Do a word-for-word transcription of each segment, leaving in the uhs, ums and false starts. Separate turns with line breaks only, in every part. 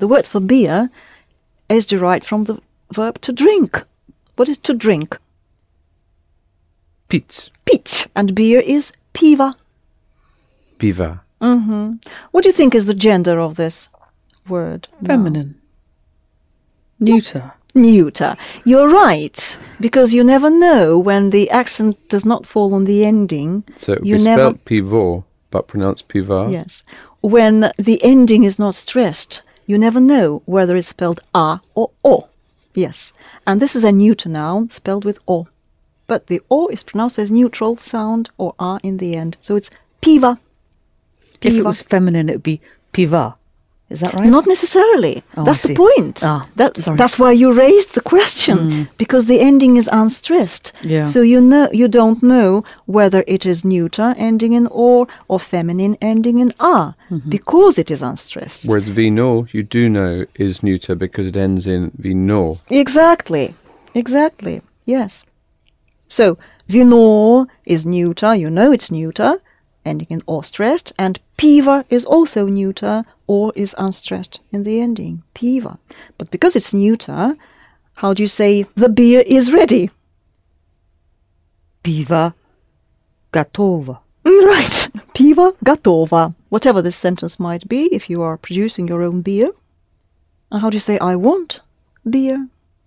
The word for beer is derived from the verb to drink. What is to drink?
Pić.
Pić. And beer is piva.
Piva.
Mm-hmm. What do you think is the gender of this word?
Feminine. No. Neuter.
Neuter. You're right, because you never know when the accent does not fall on the ending.
So it would
you
be
never...
spelt pivo, but pronounced piva.
Yes. When the ending is not stressed, you never know whether it's spelled a or o. Yes. And this is a neuter noun spelled with o. But the o is pronounced as neutral sound or a in the end. So it's piva.
If it
Piva.
was feminine, it would be piva. Is that right?
Not necessarily.
Oh,
that's
I
the
see.
point.
Ah,
that,
sorry.
That's why you raised the question,
Mm.
because the ending is unstressed.
Yeah.
So you know you don't know whether it is neuter ending in or or feminine ending in a,
Mm-hmm.
because it is unstressed.
Whereas vino, you do know, is neuter because it ends in vino.
Exactly. Exactly. Yes. So vino is neuter. You know it's neuter, ending in or stressed, and piva is also neuter or is unstressed in the ending, piva. But because it's neuter, how do you say the beer is ready?
Piva готова.
Mm, right, piva готова. Whatever this sentence might be, if you are producing your own beer. And how do you say I want beer?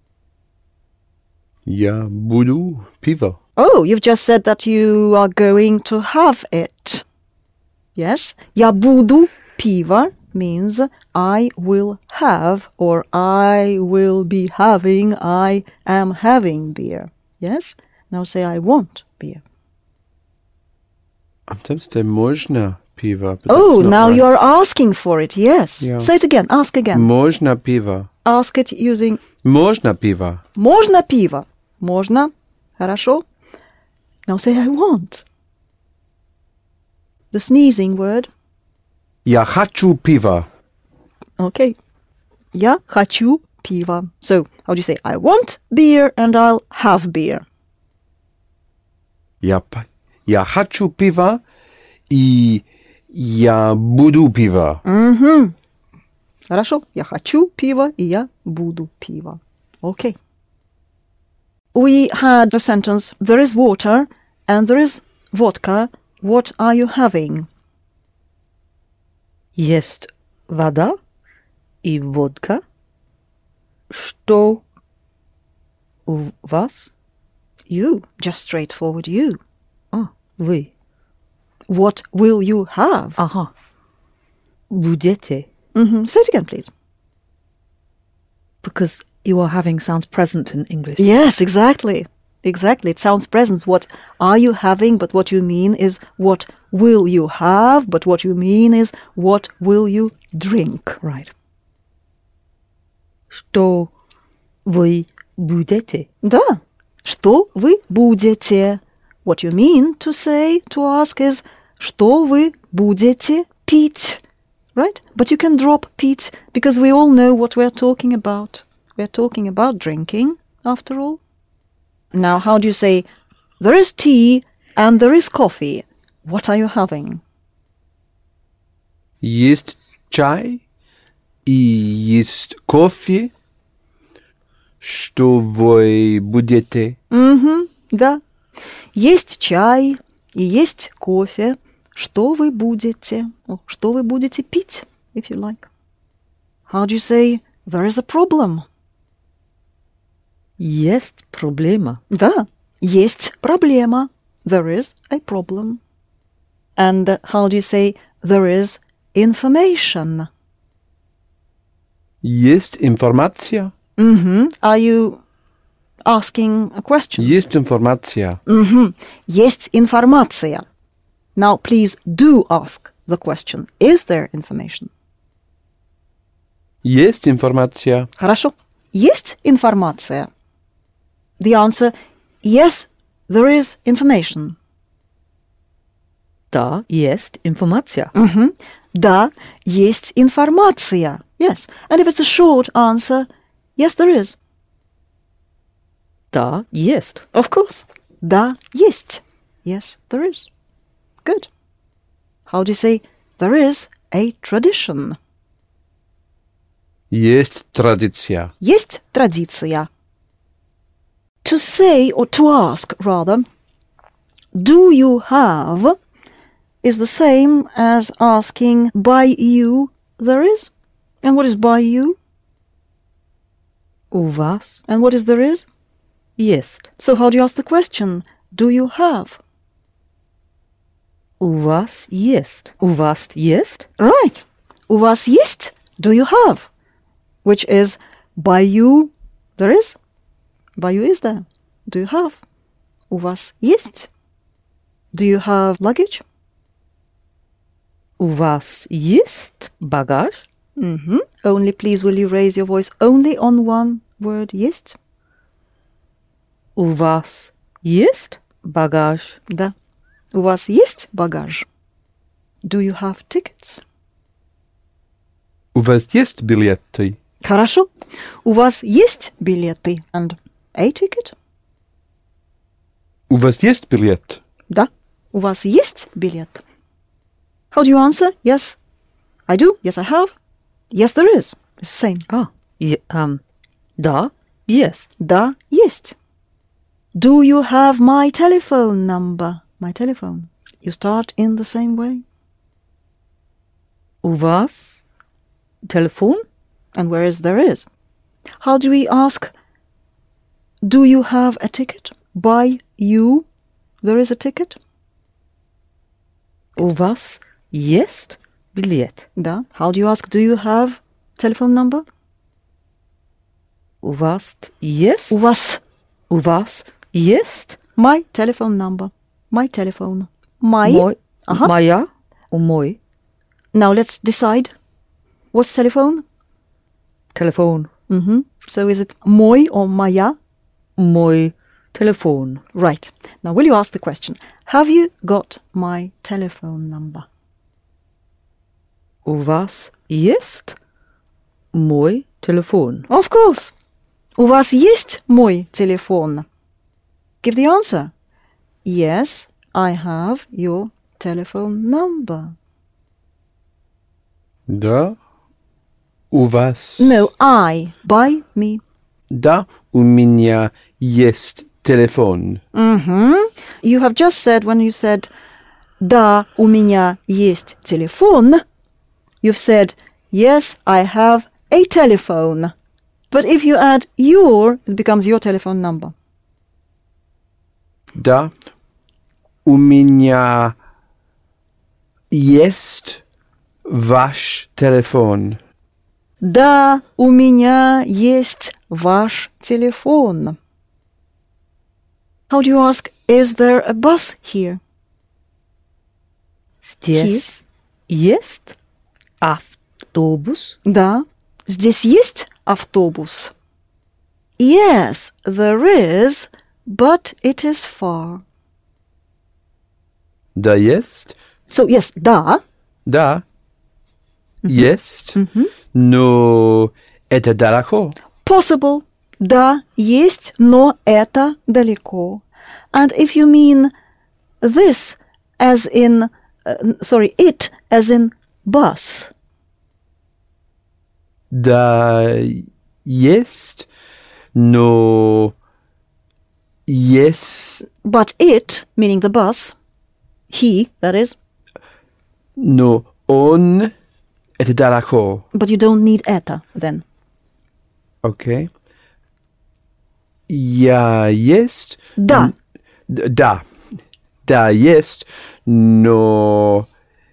Я буду пиво.
Oh, you've just said that you are going to have it. Yes. Я буду пиво means I will have, or I will be having, I am having beer. Yes? Now say I want beer.
I'm tempted to say можно пиво, but
Oh,
that's not
now
right.
you're asking for it. Yes.
Yeah.
Say it again. Ask again.
Можно пиво.
Ask it using
Можно пиво.
можно пиво. Можно. Хорошо. Now say I want. The sneezing word.
Я хочу пиво.
Okay. Я хочу пиво. So, how do you say I want beer and I'll have beer?
Я, п- я хочу пиво и я буду пиво.
Mm-hmm. Хорошо. Я хочу пиво и я буду пиво. Okay. We had the sentence, there is water and there is vodka. What are you having?
Есть вода и водка. Что у вас?
You. Just straightforward you.
А, вы.
What will you have?
Ага. Будете.
Mm-hmm. Say it again, please.
Because you are having sounds present in English.
Yes, exactly. Exactly. It sounds present. What are you having? But what you mean is what will you have? But what you mean is what will you drink?
Right. Что вы будете?
Да. Что вы будете? What you mean to say, to ask is что вы будете пить? Right? But you can drop пить because we all know what we're talking about. We're talking about drinking, after all. Now, how do you say, there is tea and there is coffee. What are you having?
Есть чай и есть кофе. Что вы будете?
Mm-hmm, да. Есть чай и есть кофе. Что вы будете? Or, что вы будете пить, if you like. How do you say, there is a problem?
Есть проблема.
Да, есть проблема. There is a problem. And uh, how do you say, there is information?
Есть информация.
Mm-hmm. Are you asking a question?
Есть информация.
Mm-hmm. Есть информация. Now, please do ask the question. Is there information?
Есть информация.
Хорошо. Есть информация? The answer, yes, there is information.
Да, есть информация.
Mm-hmm. Да, есть информация. Yes. And if it's a short answer, yes, there is.
Да, есть.
Of course. Да, есть. Yes, there is. Good. How do you say, there is a tradition?
Есть традиция.
Есть традиция. To say or to ask, rather, do you have is the same as asking by you there is. And what is by you?
У вас
And what is there is?
есть.
So how do you ask the question? Do you have?
У вас есть. У вас есть?
Right. У вас есть? Do you have? Which is by you there is. By you is there. Do you have? У вас есть? Do you have luggage?
У вас есть багаж?
Mm-hmm. Only please will you raise your voice only on one word есть?
У вас есть багаж?
Да. У вас есть багаж? Do you have tickets?
У вас есть билеты?
Хорошо. У вас есть билеты? And a ticket?
У вас есть билет?
Да. У вас есть билет? How do you answer? Yes, I do. Yes, I have. Yes, there is. It's the same.
А, е- ам, да, есть.
Да, есть. Do you have my telephone number? My telephone. You start in the same way.
У вас телефон?
And where is there is? How do we ask, do you have a ticket? By you, there is a ticket?
У вас есть билет?
Да. How do you ask, do you have telephone number?
У вас есть?
У вас
У вас есть?
my telephone number. My telephone. My.
Мой,
Ага.
моя, у мой
Now let's decide. What's telephone?
телефон.
Mm-hmm. So is it мой or моя?
Мой телефон.
Right. Now will you ask the question, have you got my telephone number?
У вас есть мой телефон?
Of course. У вас есть мой телефон? Give the answer. Yes, I have your telephone number.
Да. У вас...
No, I. By me.
Да, у меня есть телефон.
Mm-hmm. You have just said, when you said, да, у меня есть телефон, you've said, yes, I have a telephone. But if you add your, it becomes your telephone number.
Да, у меня есть ваш телефон.
Да, у меня есть ваш телефон. How do you ask, is there a bus here?
Здесь есть автобус?
Да, здесь есть автобус. Yes, there is, but it is far.
Да, есть.
So, yes, да,
Да, есть. Но это далеко.
possible. Да, есть, но это далеко. And if you mean this as in, uh, sorry, it as in bus,
Да, есть. Но есть.
but it, meaning the bus, he, that is,
Но он это далеко.
but you don't need это then.
Окей. Я есть.
Да.
Д- Да. Да, есть. Но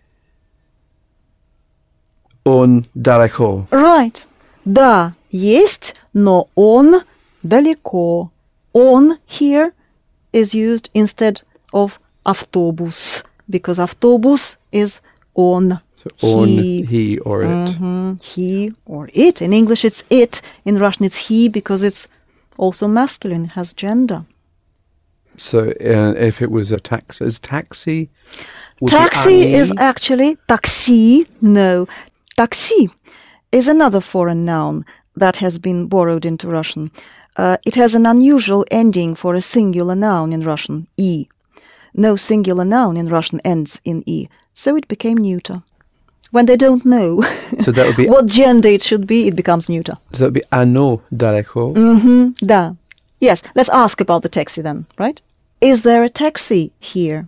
он далеко.
Right. Да, есть, но он далеко. Он here is used instead of автобус, because автобус is on.
So on,
he,
he, or it.
Mhm, he or it. In English it's it. In Russian it's he because it's also masculine, it has gender.
So uh, if it was a taxi, is taxi? would be
Taxi is
они.
actually taxi. No, taxi is another foreign noun that has been borrowed into Russian. Uh, it has an unusual ending for a singular noun in Russian, e. No singular noun in Russian ends in e, so it became neuter. When they don't know
So that would be
what gender it should be, it becomes neuter.
so that would be ano daleko.
Mm-hmm. Da. Yes, let's ask about the taxi then, right? Is there a taxi here?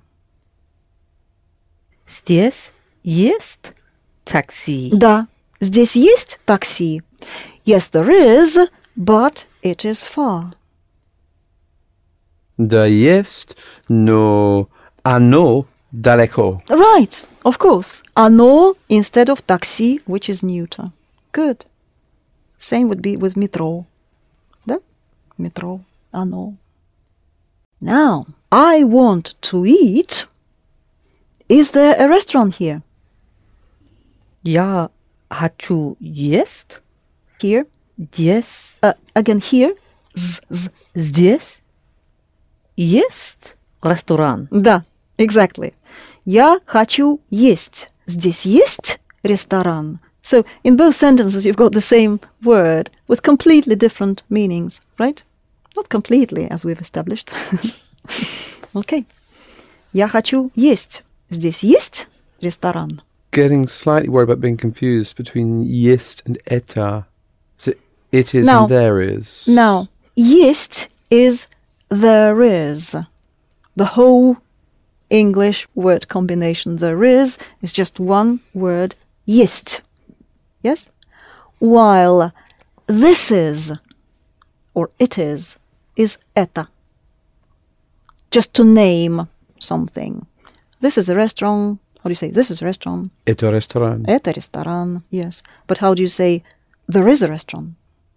Здесь есть такси.
Да. Здесь есть такси? Yes, there is, but it is far.
Da jest, no ano daleko.
Right, of course. Оно instead of taxi, which is neuter. Good. Same would be with metro. Да? Metro. Оно. Now, I want to eat. Is there a restaurant here?
Я хочу есть.
Here.
Здесь.
Uh, again, here. Z, z.
Здесь есть ресторан.
Да, exactly. Я хочу есть. Здесь есть ресторан. So, in both sentences, you've got the same word with completely different meanings, right? Not completely, as we've established. Okay. Я хочу есть. Здесь есть ресторан.
Getting slightly worried about being confused between есть and eta. So it is
Now-
and there is.
Now, есть is there is. The whole English word combination there is is just one word, есть. Yes? While this is, or it is, is это. Just to name something. This is a restaurant. How do you say? This is a restaurant.
Это ресторан.
Это ресторан. Yes. But how do you say there is a restaurant?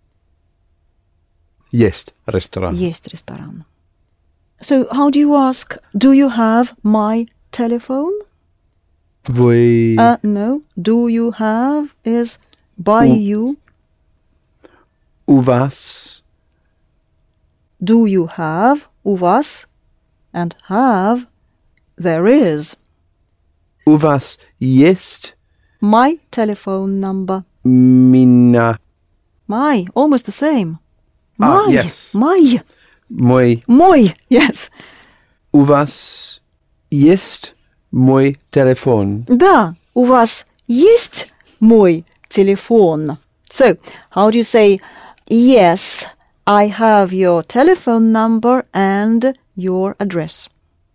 Есть ресторан.
Есть ресторан. So how do you ask, do you have my telephone?
Вы
Uh, no. Do you have is by
U-
you.
у вас
Do you have, у вас, and have, there is.
у вас есть
My telephone number.
меня
My, almost the same.
Ah,
My,
yes.
my,
мой
мой, yes.
у вас есть мой телефон.
Да, у вас есть мой телефон? So, how do you say, yes, I have your telephone number and your address?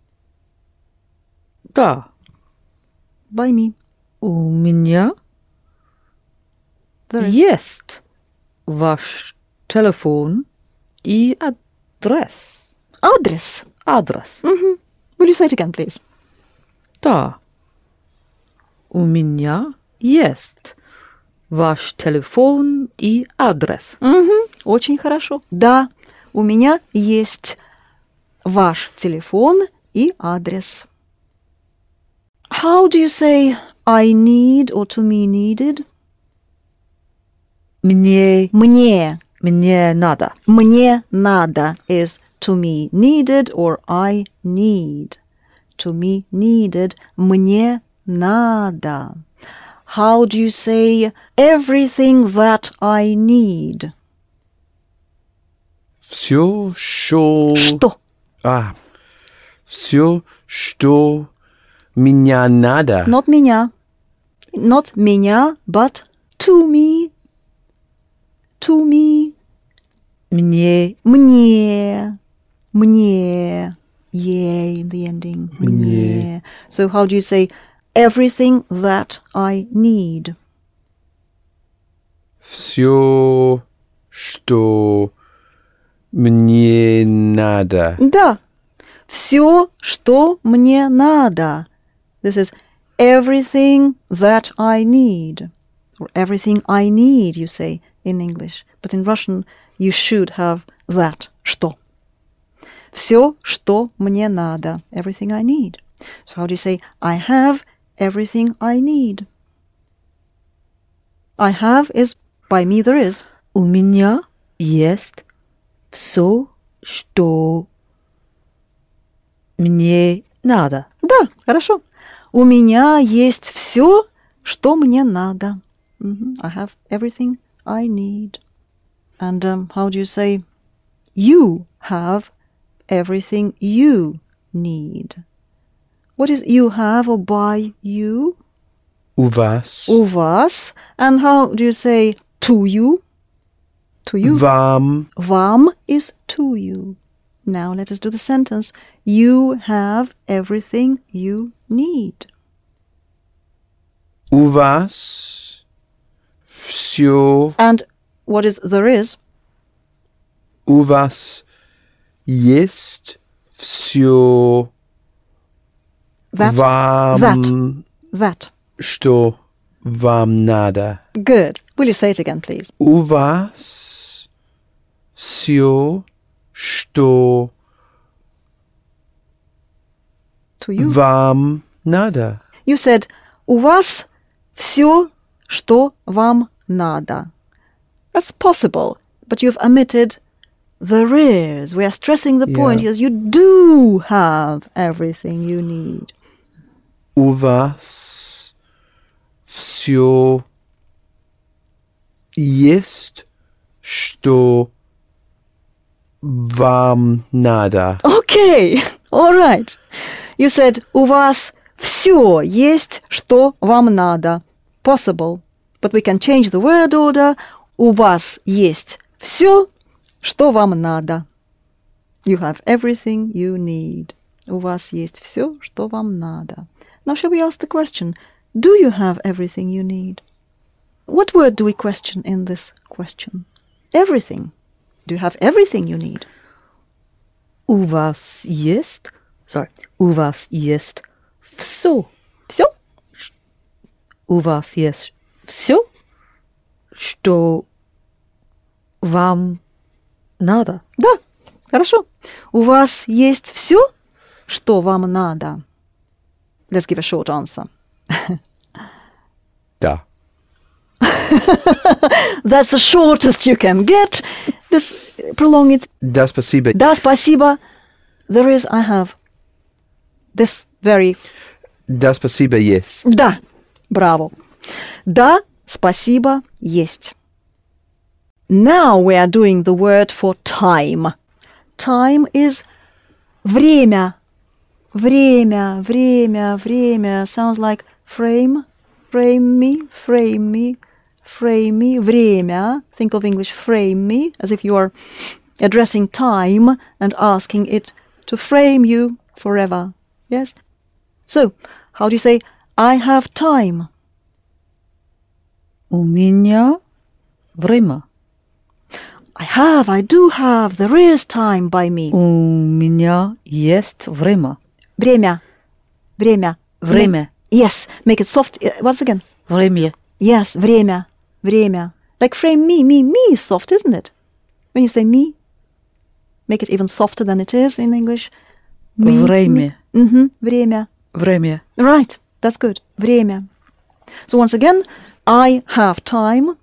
Да.
By me.
У меня
There is.
есть ваш телефон и адрес.
Адрес.
Адрес.
Will you say it again, please?
Да. У меня есть ваш телефон и адрес.
Мгм, очень хорошо. Да, у меня есть ваш телефон и адрес. How do you say I need or to me needed?
Мне,
Мне.
мне надо.
Мне надо is to me needed or I need. To me needed. Мне надо. How do you say everything that I need?
Все, что...
Что?
А, все, что меня надо.
Not меня. Not меня, but to me. To me.
Мне,
Мне. Мне. Yeah, in the ending. Мне. So how do you say everything that I need?
Все, что мне надо.
Да. Все, что мне надо. This is everything that I need. Or everything I need, you say in English. But in Russian, you should have that. Что. Все, что мне надо. Everything I need. So how do you say, I have everything I need? I have is by me there is.
у меня есть все, что мне надо.
Да, хорошо. У меня есть все, что мне надо. Мгм. I have everything I need. And um, how do you say, you have everything you need? What is you have or by you?
У вас.
У вас. And how do you say to you? To you.
Вам.
Вам is to you. Now let us do the sentence. You have everything you need.
У вас все.
And what is there is?
У вас есть все.
That.
Вам.
That. That.
Что вам надо.
Good. Will you say it again, please?
У вас все, что
To you.
вам надо.
You said, у вас все, что вам надо. That's possible, but you've omitted there is. We are stressing the point
Yeah.
here. You do have everything you need.
У вас все есть, что вам надо.
Okay, all right. You said, у вас все есть, что вам надо. Possible, but we can change the word order. У вас есть все, что вам надо. You have everything you need. У вас есть все, что вам надо. Now shall we ask the question, do you have everything you need? What word do we question in this question? Everything. Do you have everything you need?
У вас есть, sorry, у вас есть все.
Все?
У вас есть все, что вам надо.
Да, хорошо. У вас есть все, что вам надо? Let's give a short answer.
Да.
That's the shortest you can get. This, prolong it.
Да, спасибо.
Да, спасибо. There is, I have. This very...
Да, спасибо, есть.
Да, браво. Да, спасибо, есть. Now we are doing the word for time. Time is время. Время, время, время. Sounds like frame, frame me, frame me, frame me. Время. Think of English frame me as if you are addressing time and asking it to frame you forever. Yes? So, how do you say, I have time?
У меня время.
I have, I do have, there is time by me.
У меня есть время.
Время. Время.
Время.
Yes, make it soft. Uh, Once again.
Время.
Yes, время. Время. Like frame me, me, me is soft, isn't it? When you say me, make it even softer than it is in English. Me,
Время.
Mm-hmm. Время.
Время.
Right, that's good. Время. So once again, I have time.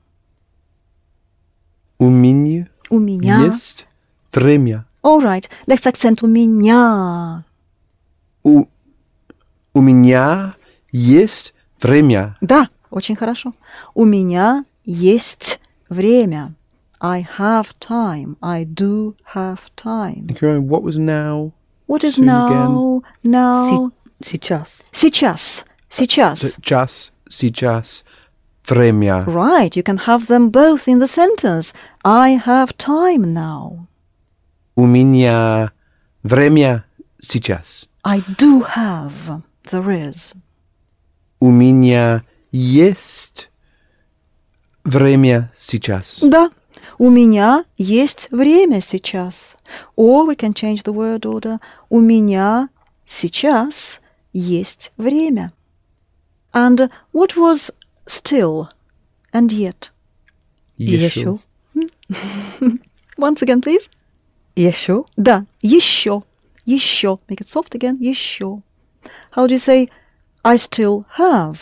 У меня
У меня.
есть время.
All right. Next accent. У меня.
У, у меня есть время.
Да, очень хорошо. У меня есть время. I have time. I do have time.
Okay, what was now?
What is
Soon
now? Now.
Си- Сейчас.
Сейчас. Сейчас.
Час, сейчас, время.
Right. You can have them both in the sentence. I have time now.
У меня время сейчас.
I do have. There is.
У меня есть время сейчас.
Да. У меня есть время сейчас. Or we can change the word order. У меня сейчас есть время. And what was still and yet?
Еще.
Once again, please.
Еще.
Да, еще. Еще. Make it soft again. Еще. How do you say I still have?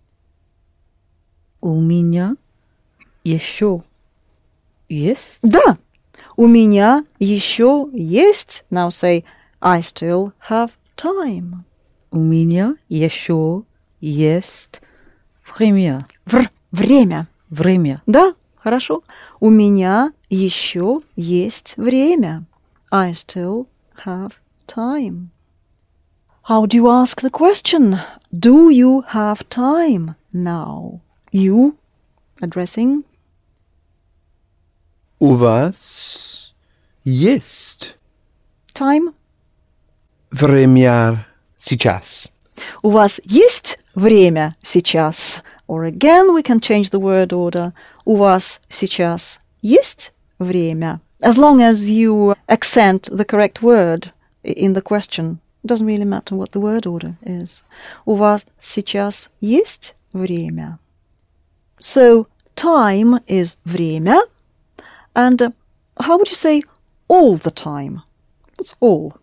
У меня еще есть.
Да. У меня еще есть. Now say I still have time.
У меня еще есть время.
Вр. Время.
Время.
Да, хорошо. У меня еще есть время. I still have time. How do you ask the question? do you have time now? You, addressing.
У вас есть
Time.
время сейчас?
У вас есть время сейчас? Or again, we can change the word order. У вас сейчас есть время? As long as you accent the correct word in the question, it doesn't really matter what the word order is. У вас сейчас есть время? So, time is время. And uh, how would you say all the time? What's all?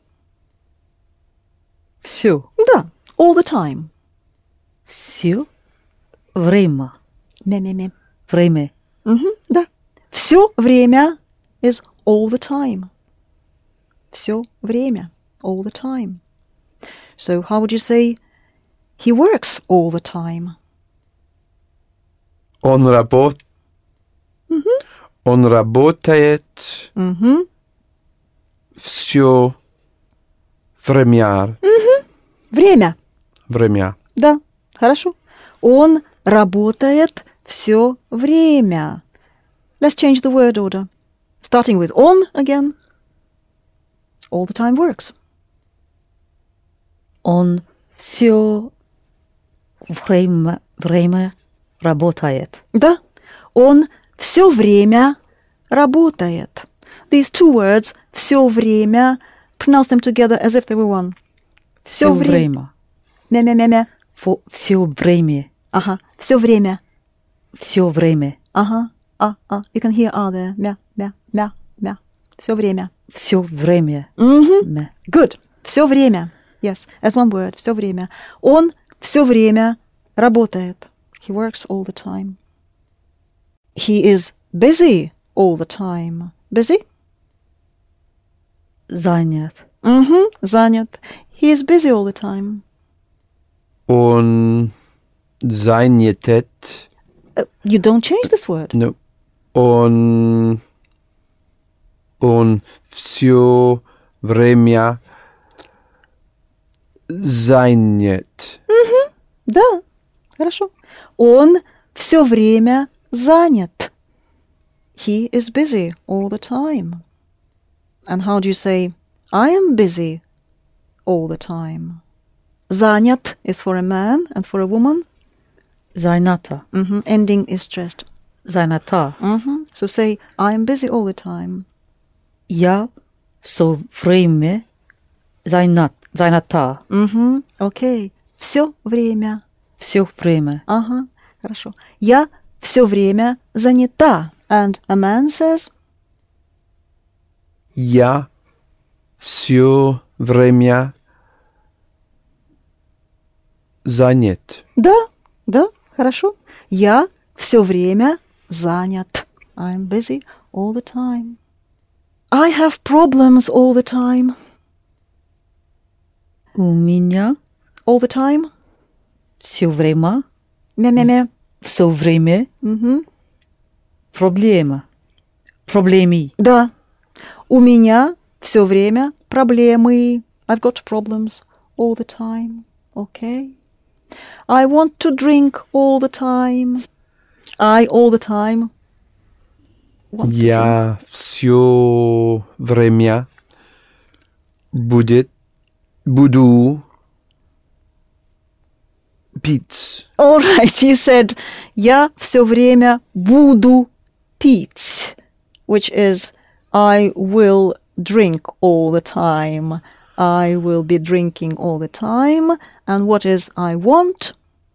Все.
Да, all the time.
Все время.
Ме-ме-ме.
Время.
Мгм, да. Все время is all the time. Все время. All the time. So how would you say he works all the time?
Он работает. Он работает
Мгм.
все время.
Время.
Время.
Да, хорошо. Он работает все время. Let's change the word order. Starting with on again. All the time works.
Он все время, время работает.
Да, он все время работает. These two words, все время, pronounce them together as if they were one.
Все
вре-
время.
Мя-мя-мя-мя.
Фо- Все время.
Ага, все время.
Все время.
Ага, а, а. You can hear ah there. Мя, мя, мя, мя. Все время.
Все время.
Мгм.
Ме.
Good. Все время. Yes, as one word. Все время. Он все время работает. He works all the time. He is busy all the time. Busy?
Занят.
Мгм, занят. He is busy all the time.
Он занят.
Uh, you don't change this word.
No. Он он все время занят.
Да, хорошо. Он все время занят. He is busy all the time. And how do you say, I am busy all the time? Занят is for a man and for a woman.
Занята.
Mhm, ending is stressed.
Занята.
Mhm. So say, I am busy all the time.
Я все время занят. Занята.
Mhm. Okay. Все время.
Все время.
Ага, хорошо. Я все время занята. And a man says,
Я все время занят.
да, да, хорошо. Я все время занят. I'm busy all the time. I have problems all the time.
У меня
All the time.
все время.
Мя-мя-мя.
Все время.
Мгм.
Проблема. Проблемы.
Да. У меня все время проблемы. I've got problems all the time. Okay. I want to drink all the time. I all the time. want to drink.
Я все время будет буду пить.
All right, you said я все время буду пить, which is I will drink all the time. I will be drinking all the time. And what is I want?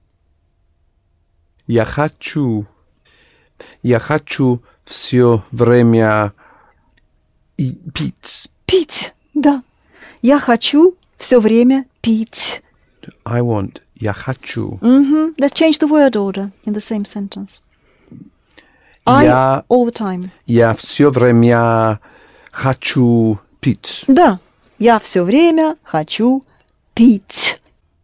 Я хочу. Я хочу все время и пить.
Пить, да. Я хочу все время пить.
I want. Я хочу.
Mm-hmm. Let's change the word order in the same sentence. I
Я,
all the time.
я все время хочу пить.
Да, я все время хочу пить.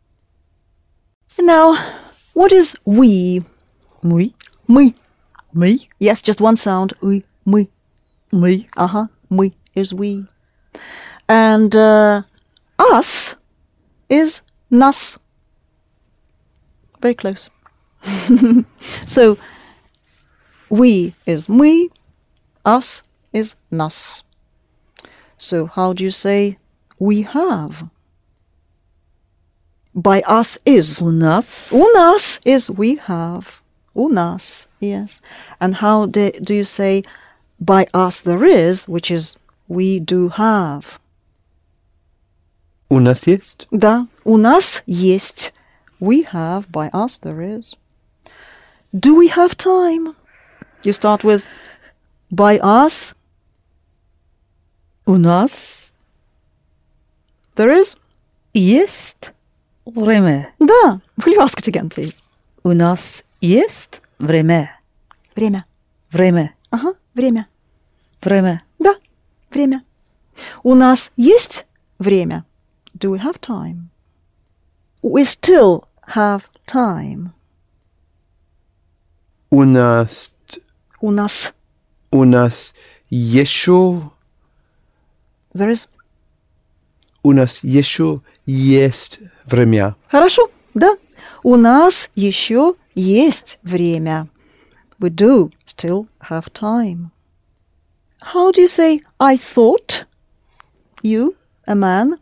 Now, what is we?
Мы.
Мы.
Мы.
Yes, just one sound. We. Мы.
Мы.
Uh-huh. Мы is we. And uh, us is нас. very close. So, we is мы, us is нас. So, how do you say we have? By us is.
У нас.
У нас is we have. У нас, yes. And how do, do you say by us there is, which is we do have?
У нас есть?
Да, у нас есть. We have, by us there is. Do we have time? You start with by us.
У нас
There is.
есть время.
Да. Will you ask it again, please?
У нас есть время.
Время.
Время.
Ага, время.
Время.
Да, время. У нас есть время. Do we have time? We still have time.
У нас,
У нас.
у нас еще,
There is.
у нас еще есть время.
Хорошо, да. У нас еще есть время. We do still have time. How do you say I thought? You, a man.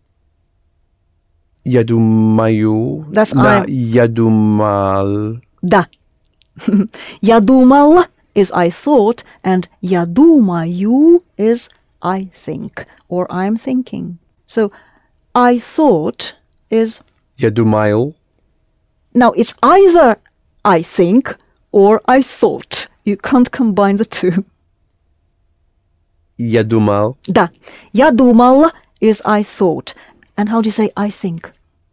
Я думаю,
That's
да,
I'm.
я думал,
Да. Я думал is I thought, and я думаю is I think, or I'm thinking. So, I thought is,
я думал,
now it's either I think or I thought. You can't combine the two.
я думал,
Да. Я думал is I thought. And how do you say I think?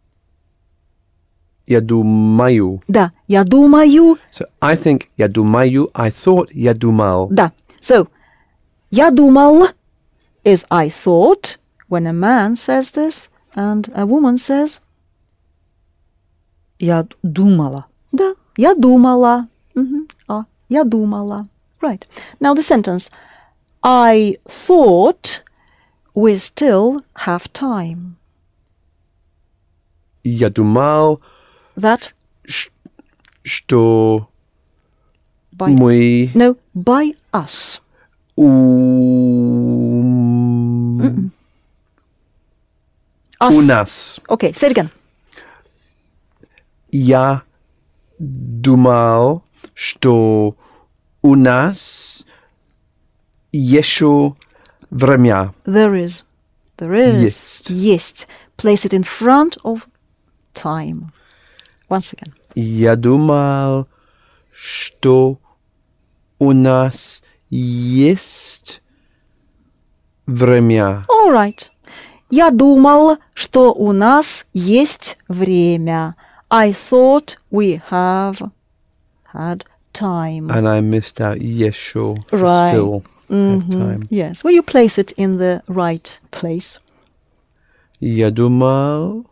я думаю.
Да. Я думаю.
So I think я думаю, I thought я думал.
Да. So, я думал is I thought when a man says this and a woman says,
Я думала.
да, я думала. Мгм. А, я думала. Right. Now the sentence, I thought we still have time.
Я думал,
That
ш- что
by,
мы
no, by us.
у...
Us.
у нас.
Okay, say it again.
Я думал, что у нас еще время.
There is. There is.
Есть.
Есть. Place it in front of time. Once again.
Я думал, что у нас есть время.
All right. Я думал, что у нас есть время. I thought we have had time.
And I missed out еще for
Right.
still have
Mhm.
time.
Yes. Will you place it in the right place?
Я думал,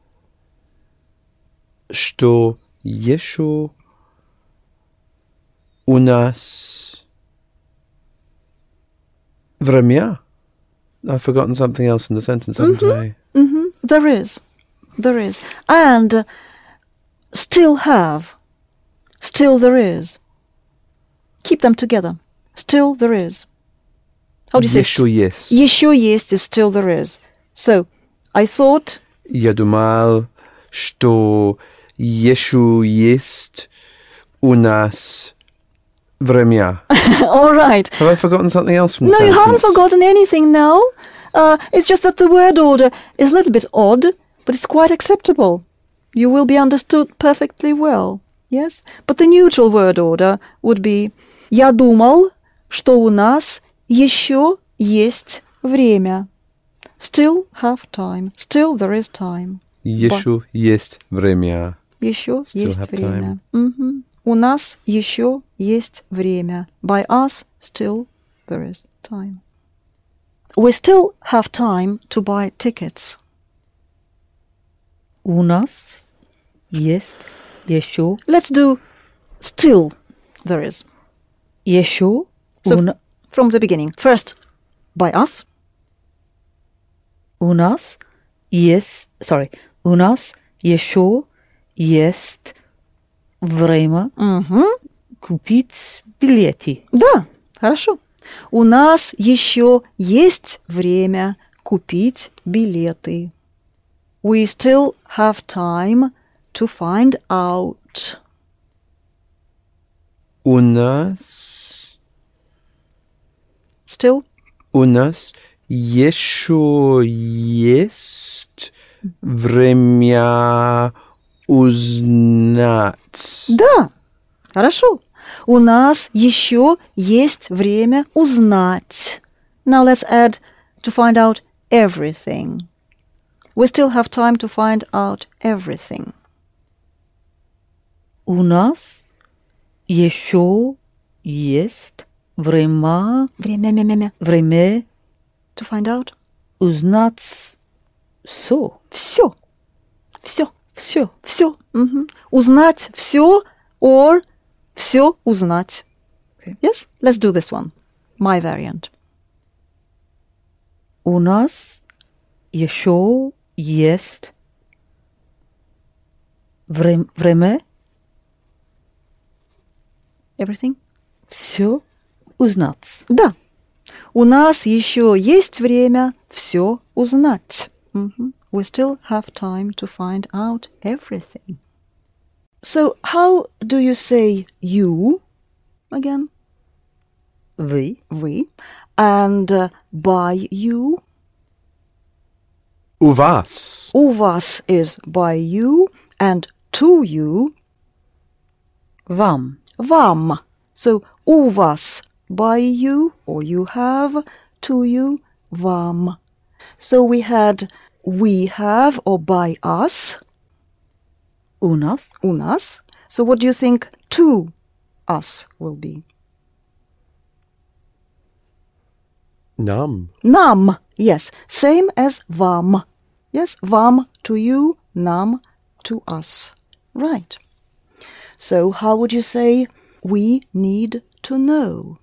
что еще у нас время. I've forgotten something else in the sentence, haven't I?
hmm There is. There is. And uh, still have. Still there is. Keep them together. Still there is. How do you say?
Еще есть.
Еще есть is still there is. So, I thought,
Я думал, что еще есть у нас время.
all right.
Have I forgotten something else from the
No, you
sentence?
haven't forgotten anything now. Uh, it's just that the word order is a little bit odd, but it's quite acceptable. You will be understood perfectly well. Yes? But the neutral word order would be «Я думал, что у нас еще есть время». Still have time. Still there is time.
Еще есть время.
Еще
Still
есть
have
время. Мгм. У нас еще есть время. By us, still there is time. We still have time to buy tickets.
У нас есть еще,
Let's do still there is.
еще
So-
у, на-
From the beginning. First, by us.
у нас есть, sorry, у нас еще есть время
Мгм.
купить билеты.
Да, хорошо. У нас еще есть время купить билеты. We still have time to find out.
У нас,
Still?
у нас еще есть время узнать.
Да, хорошо. У нас еще есть время узнать. Now let's add to find out everything. We still have time to find out everything.
У нас еще есть время,
Время, мя, мя, мя.
время
To find out.
узнать все.
Все. Все.
Все.
Все. Мгм. Узнать все or все узнать.
Okay.
Yes? Let's do this one. My variant.
У нас еще есть вре- время
Everything?
все узнать.
Да. У нас еще есть время все узнать. Мгм. We still have time to find out everything. So, how do you say you again?
Вы,
Вы. And uh, by you?
У вас.
У вас is by you. And to you?
вам,
Вам. So, у вас by you or you have, to you, вам. So we had we have or by us,
у нас,
у нас. So what do you think to us will be?
Нам.
Нам. Yes, same as вам. Yes, вам to you, нам to us. Right. So how would you say we need to know?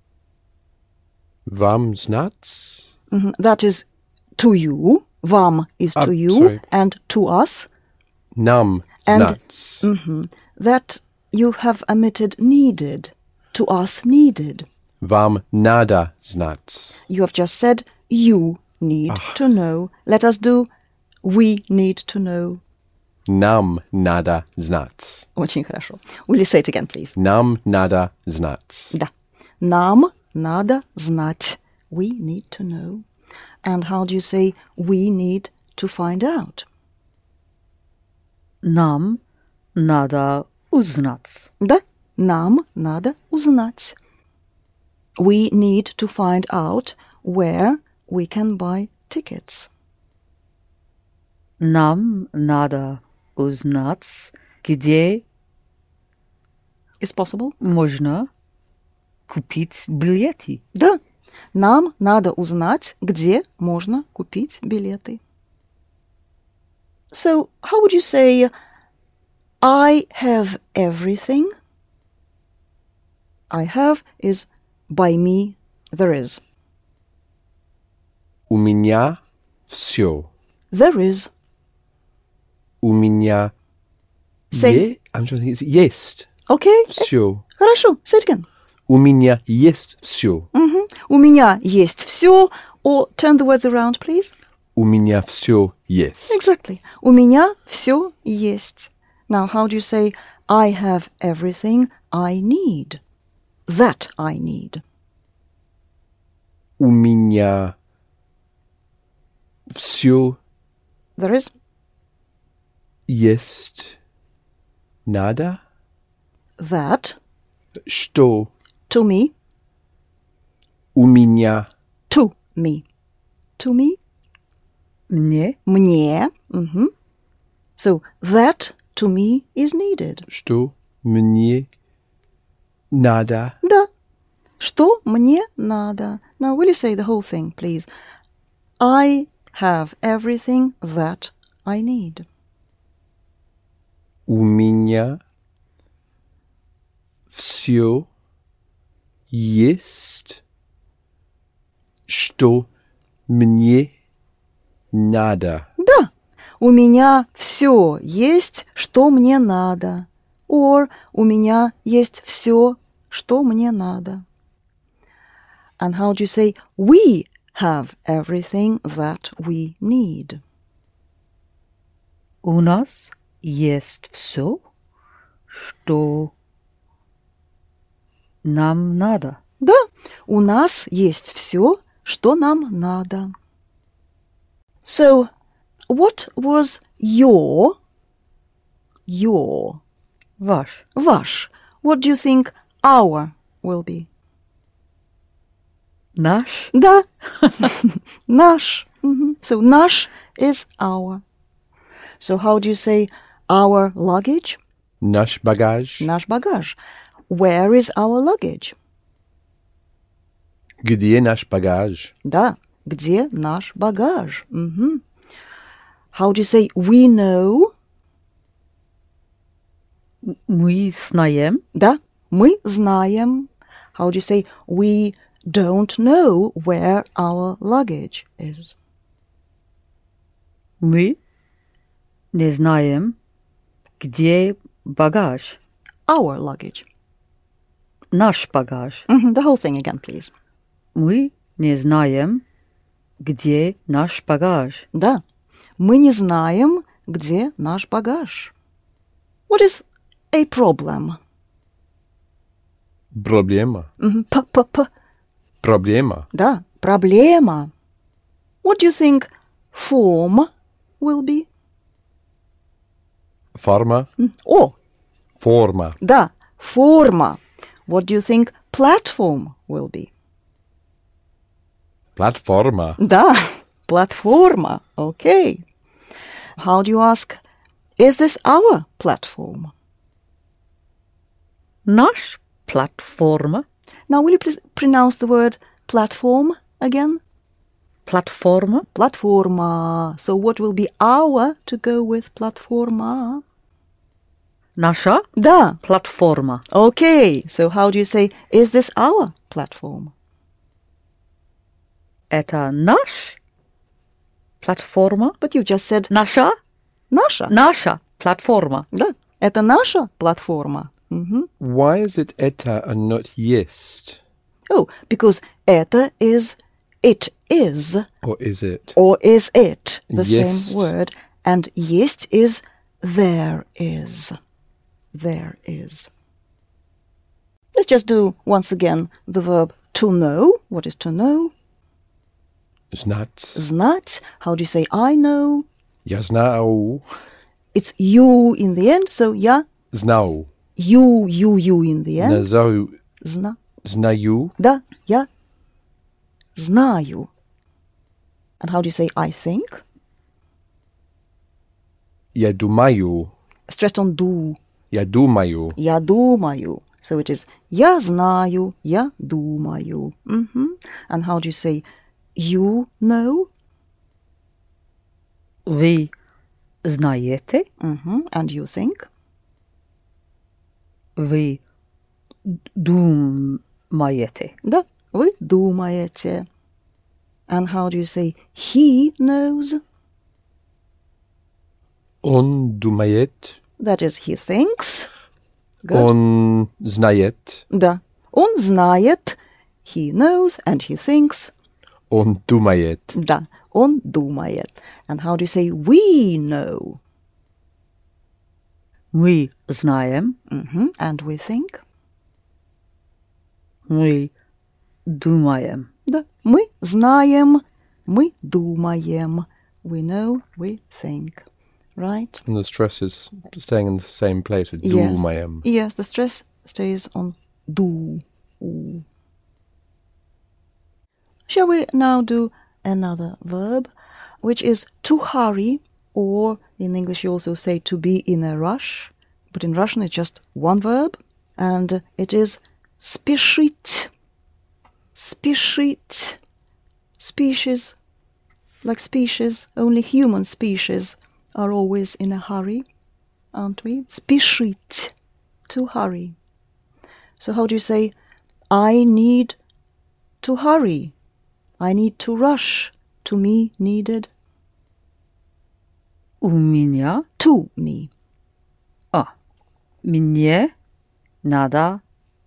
Вам знать.
Mhm, that is to you. Вам is
Ah,
to you
sorry.
and to us.
Нам
And-
знать.
Mhm. That you have omitted needed. To us needed.
Вам надо знать.
You have just said you need to know. Let us do we need to know.
Нам надо знать.
Очень хорошо. Will you say it again, please?
Нам надо знать.
Да. Нам надо знать. We need to know. And how do you say we need to find out?
нам надо узнать.
Да. Нам надо узнать. We need to find out where we can buy tickets.
Нам надо узнать, где
Is possible?
можно купить билеты.
Да. Нам надо узнать, где можно купить билеты. So, how would you say I have everything? I have is by me there is.
У меня все.
There is.
У меня
Say-
е- I'm trying to think. It's есть
Okay?
все.
Хорошо. Say it again.
У меня есть все.
Мгм. У меня есть все. Or turn the words around, please.
У меня все есть.
Exactly. У меня все есть. Now, how do you say I have everything I need? That I need.
У меня все
There is.
есть. Надо.
That
Что
to me.
у меня
To me. To me.
Мне
Мне. Мгм. So, that to me is needed.
что мне надо.
Да. Что мне надо? Now, will you say the whole thing, please? I have everything that I need.
У меня все есть, что мне надо.
Да. У меня все есть, что мне надо. or у меня есть все, что мне надо. And how do you say we have everything that we need?
У нас есть все, что нам надо.
Да, у нас есть все, что нам надо. So, what was your, your,
Ваш.
ваш? What do you think our will be?
Наш.
Да, наш. Mhm. So, наш is our. So, how do you say our luggage?
Наш багаж.
Наш багаж. Where is our luggage?
Где наш багаж?
Да, где наш багаж? Мгм. How do you say we know?
Мы знаем.
Да, мы знаем. How do you say we don't know where our luggage is?
Мы не знаем, где багаж.
Our luggage.
Наш багаж.
Mhm, the whole thing again, please.
Мы не знаем, где наш багаж.
Да, мы не знаем, где наш багаж. What is a problem?
Проблема.
Mhm, P-p-p.
Проблема.
Да, проблема. What do you think form will be?
Форма.
О,
Форма.
да, форма. What do you think platform will be?
Платформа.
Да, платформа. Okay. How do you ask, is this our platform?
Наш платформа.
Now, will you please pronounce the word platform again?
Платформа.
Platforma. So what will be our to go with platforma?
Наша
Да.
платформа.
Okay. So how do you say, is this our platform?
Это наш платформа.
But you just said
Наша.
наша.
Наша платформа.
Да. Это наша платформа. Мгм.
Why is it это and not есть?
Oh, because это is, it is,
Or is it?
or is it, the
Есть.
same word. And есть is there is. There is. Let's just do once again the verb to know. What is to know?
Знать.
Знать. How do you say I know?
Я знаю.
It's you in the end, so я,
Знаю.
you, you, you in the end.
Знаю.
Зна.
Знаю.
Да, я знаю. And how do you say I think?
Я думаю.
Stressed on do.
Я думаю.
Я думаю. So it is я знаю, я думаю. Mhm. And how do you say you know?
Вы знаете.
Mhm. And you think?
Вы думаете.
Да, вы думаете. And how do you say he knows?
Он думает.
That is he thinks. Good.
Он знает.
Да. Он знает. He knows and he thinks.
Он думает.
Да. Он думает. And how do you say we know?
Мы знаем.
Mhm. And we think?
Мы думаем.
Да. Мы знаем. Мы думаем. We know, we think. Right?
And the stress is staying in the same place with
Yes.
думаем.
Yes, the stress stays on do. Ooh. Shall we now do another verb, which is to hurry, or in English you also say to be in a rush, but in Russian it's just one verb, and it is спешить. Спешить. Species, like species, only human species are always in a hurry, aren't we? Спешить. To hurry. So how do you say, I need to hurry? I need to rush. To me, needed.
У меня.
To me.
А. Мне надо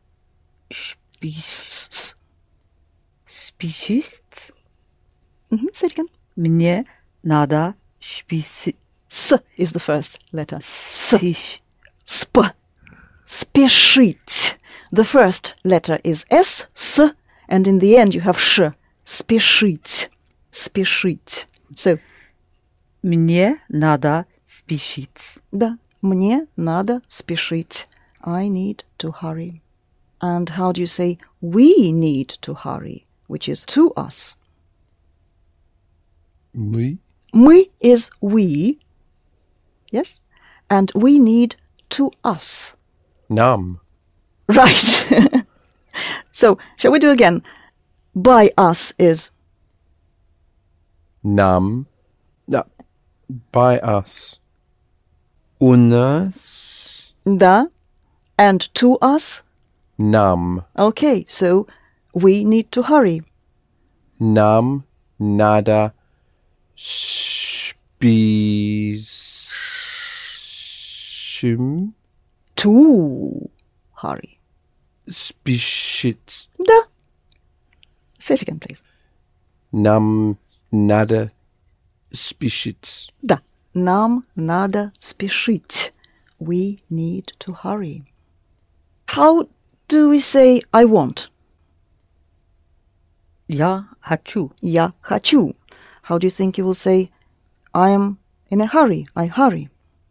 спи- спешить.
Mhm, say it again.
Мне надо спешить.
S is the first letter.
Спеш-
Sp. Спешить. The first letter is S, S, and in the end you have sh. Спешить. Спешить. So,
Мне надо спешить.
да, мне надо спешить. I need to hurry. And how do you say we need to hurry, which is to us?
Мы.
Мы is we, yes? And we need to us.
Nam.
Right. So, shall we do again? By us is
Nam. Ja. By us. Unas.
da, and to us.
Nam.
Okay, so we need to hurry.
Nam. Nada. Spishim.
To hurry.
Spishit.
Da. Say it again, please.
Nam. Nada. Spishit.
Да. Нам надо спешить. We need to hurry. How do we say I want?
Я хочу.
Я хочу. How do you think you will say I am in a hurry? I hurry.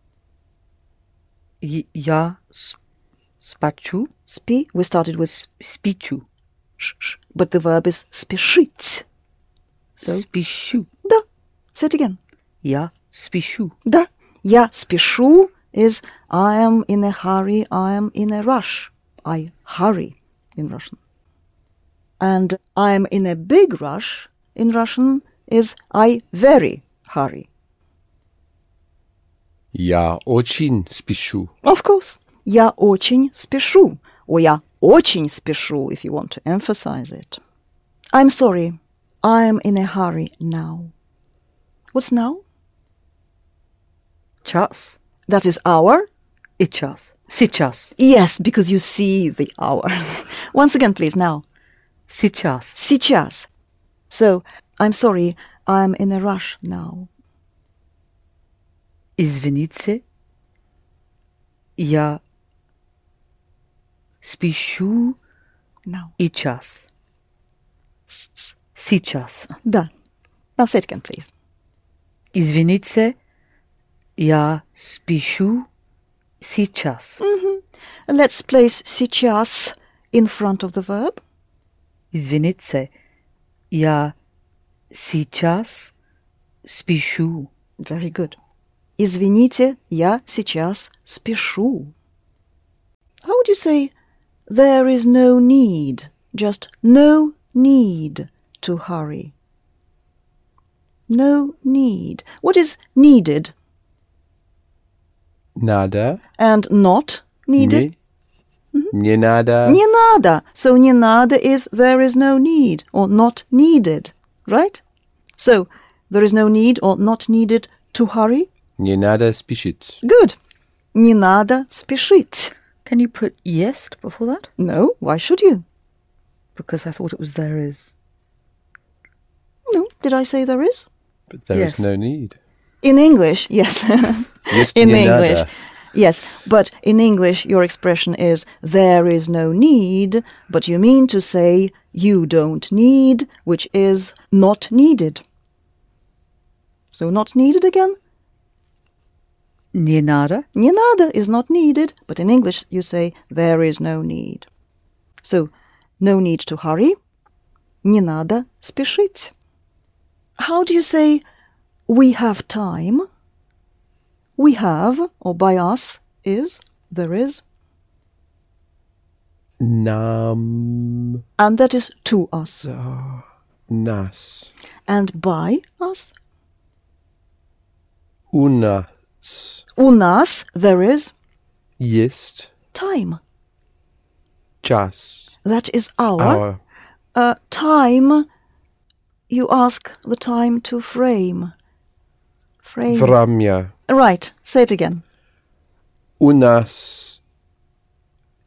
И- Я с- спачу.
Спи. We started with
Спичу.
sh, sh, but the verb is спешить. So,
Спешу.
да. Say it again.
Я спешу.
Да. Я спешу is I am in a hurry, I am in a rush. I hurry in Russian. And I am in a big rush in Russian is I very hurry.
Я очень спешу.
Of course. Я очень спешу. Or я очень спешу, if you want to emphasize it. I'm sorry. I am in a hurry now. What's now?
Час.
That is hour.
И час. Сейчас.
Yes, because you see the hour. Once again, please, now.
Сейчас.
Сейчас. So, I'm sorry, I'm in a rush now.
Извините. Я спешу
Now.
и час. Сейчас.
Да. Now say it again, please.
Извините. Я спешу сейчас.
Let's place сейчас in front of the verb.
Извините. Я сейчас спешу.
Very good. Извините, я сейчас спешу. How would you say there is no need, just no need to hurry? No need. What is needed
Надо.
and not needed?
Не. Не надо.
Не надо. So не надо is there is no need or not needed, right? So there is no need or not needed to hurry.
Не надо спешить.
Good. Не надо спешить.
Can you put есть before that?
No, why should you?
Because I thought it was there is.
No, did I say there is?
But there is
Yes.
no need.
In English, yes.
Есть
In
не
English.
надо.
Yes, but in English your expression is there is no need, but you mean to say you don't need, which is not needed. So not needed again?
Не надо.
Не надо is not needed, but in English you say there is no need. So, no need to hurry. Не надо спешить. How do you say we have time? We have, or by us, is, there is,
Нам.
and that is to us.
Нас.
And by us,
У нас.
у нас, there is
Есть.
time.
Час.
That is our.
Our.
Uh, time, you ask the time to frame. Frame.
Время.
Right, say it again.
У нас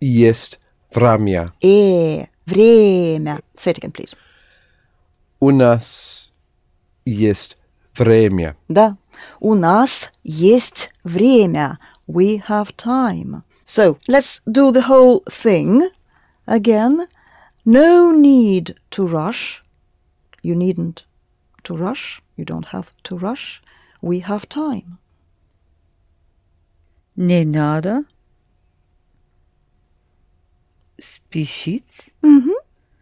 есть время.
Э, время. Say it again, please.
У нас есть время.
Да. У нас есть время. We have time. So, let's do the whole thing again. No need to rush. You needn't to rush. You don't have to rush. We have time.
Не надо спешить.
Mhm.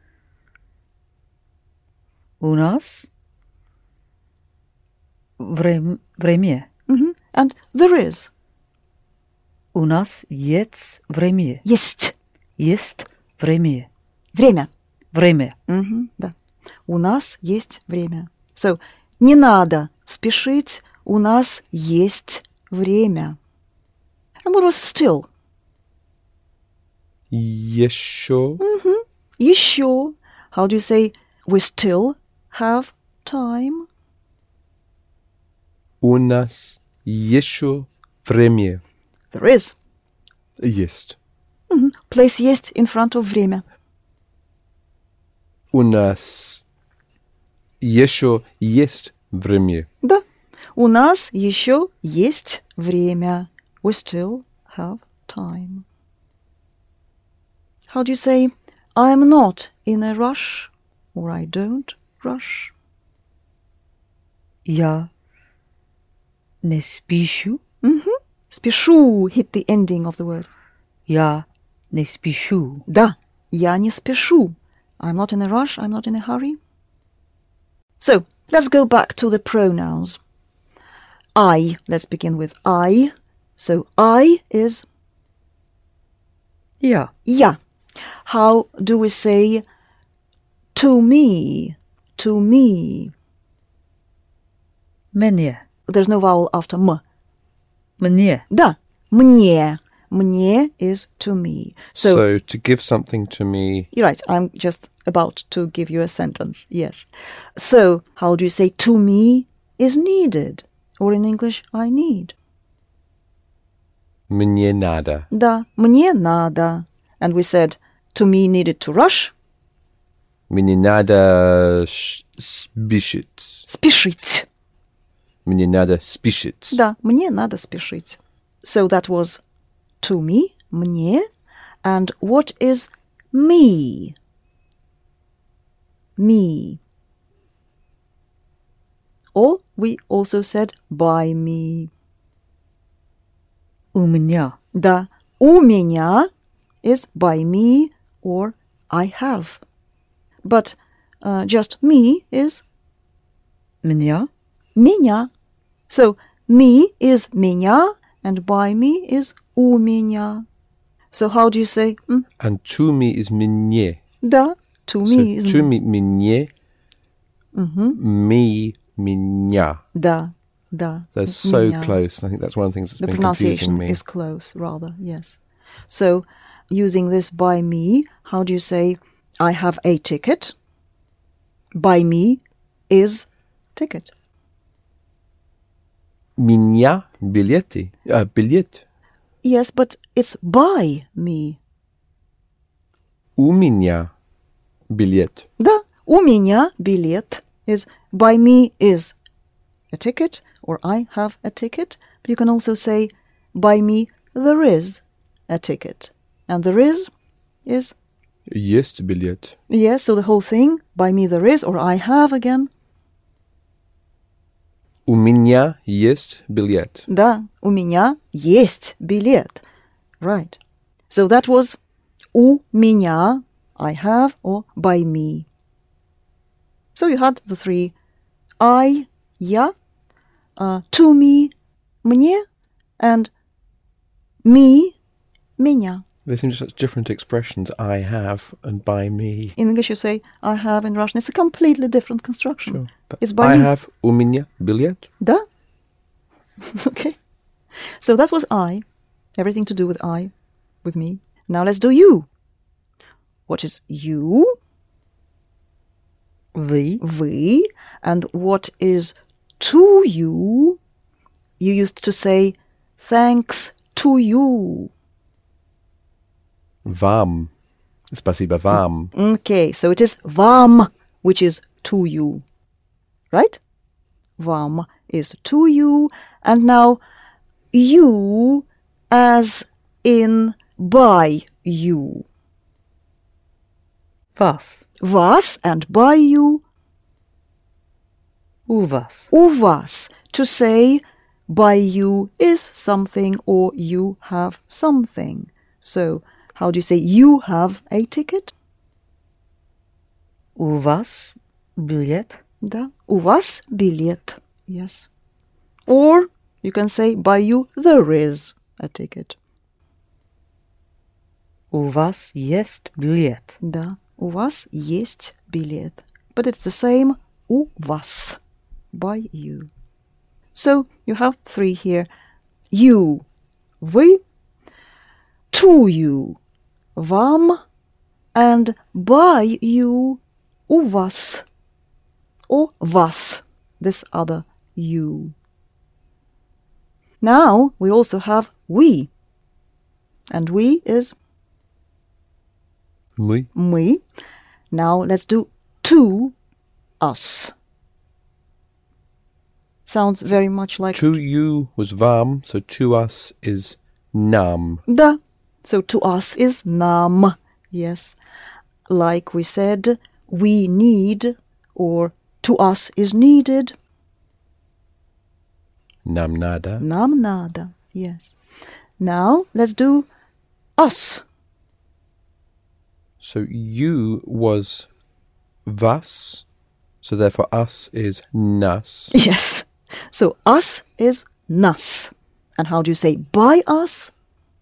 У нас врем- время.
Mhm. And there is.
У нас есть время.
Есть.
Есть время.
Время.
Время.
Мгм, да. У нас есть время. So, не надо спешить, у нас есть время. And what was still?
Еще
Еще. How do you say we still have time?
у нас еще время.
There is.
Есть.
Мгм. Place есть in front of время.
У нас еще есть время.
Да. У нас еще есть время. We still have time. How do you say I'm not in a rush or I don't rush?
Я не спешу.
Спешу. Hit the ending of the word.
Я не спешу.
Да, я не спешу. I'm not in a rush, I'm not in a hurry. So, let's go back to the pronouns. I, let's begin with I. So, I is
Я.
я. How do we say to me? To me.
Мне.
There's no vowel after m.
Мне.
Да, мне. Мне is to me. So,
So to give something to me,
you're right, I'm just about to give you a sentence, yes. So, how do you say to me is needed? Or in English, I need.
мне надо.
Да, мне надо. And we said, to me needed to rush.
Мне надо ш- спешить.
Спешить.
Мне надо спешить.
Да, мне надо спешить. So that was to me, мне. And what is me? Me. Or we also said by me.
У меня.
Да, у меня is by me or I have. But uh, just me is
Меня.
меня. So me is меня and by me is у меня. So how do you say? mm,
And to me is мне.
Да, to
So
me is
to me, мне. Me, меня.
да, да.
They're so
меня.
close. And I think that's one of the things that's
The
been confusing
pronunciation
me.
is close, rather, yes. So using this by me, how do you say I have a ticket? By me is ticket.
Меня билеты. Uh, билет.
Yes, but it's by me.
У меня билет.
Да, у меня билет is by me is a ticket or I have a ticket. But you can also say by me there is a ticket. And there is is
Есть билет.
yes, so the whole thing by me there is or I have again.
У меня есть билет.
Да, у меня есть билет. Right. So that was у меня, I have, or by me. So you had the three I, я, uh, to me, мне, and me, меня.
They seem just such different expressions. I have and by me.
In English you say I have, in Russian it's a completely different construction.
Sure. But
It's by
I
me.
have у меня билет.
Да. Okay. So that was I. Everything to do with I, with me. Now let's do you. What is you?
Вы.
Вы. And what is to you? You used to say thanks to you.
Вам. Спасибо вам.
Okay, so it is вам, which is to you. Right? Вам is to you. And now you as in by you.
Вас.
Вас and by you.
У вас.
У вас. To say by you is something or you have something. So, how do you say you have a ticket?
У вас билет.
Да. У вас билет. Yes. Or you can say by you there is a ticket.
У вас есть билет.
Да. У вас есть билет. But it's the same. У вас. By you. So you have three here. You. Вы. To you. Вам. And by you. У вас. Or вас. This other you. Now we also have we. And we is
Мы.
мы. Now let's do to us. Sounds very much like...
To you was вам, so to us is nam.
Да. So to us is нам. Yes. Like we said, we need, or to us is needed.
Nam nada.
Нам надо. Yes. Now let's do us.
So you was vas, so therefore us is nas.
Yes. So us is nas. And how do you say by us?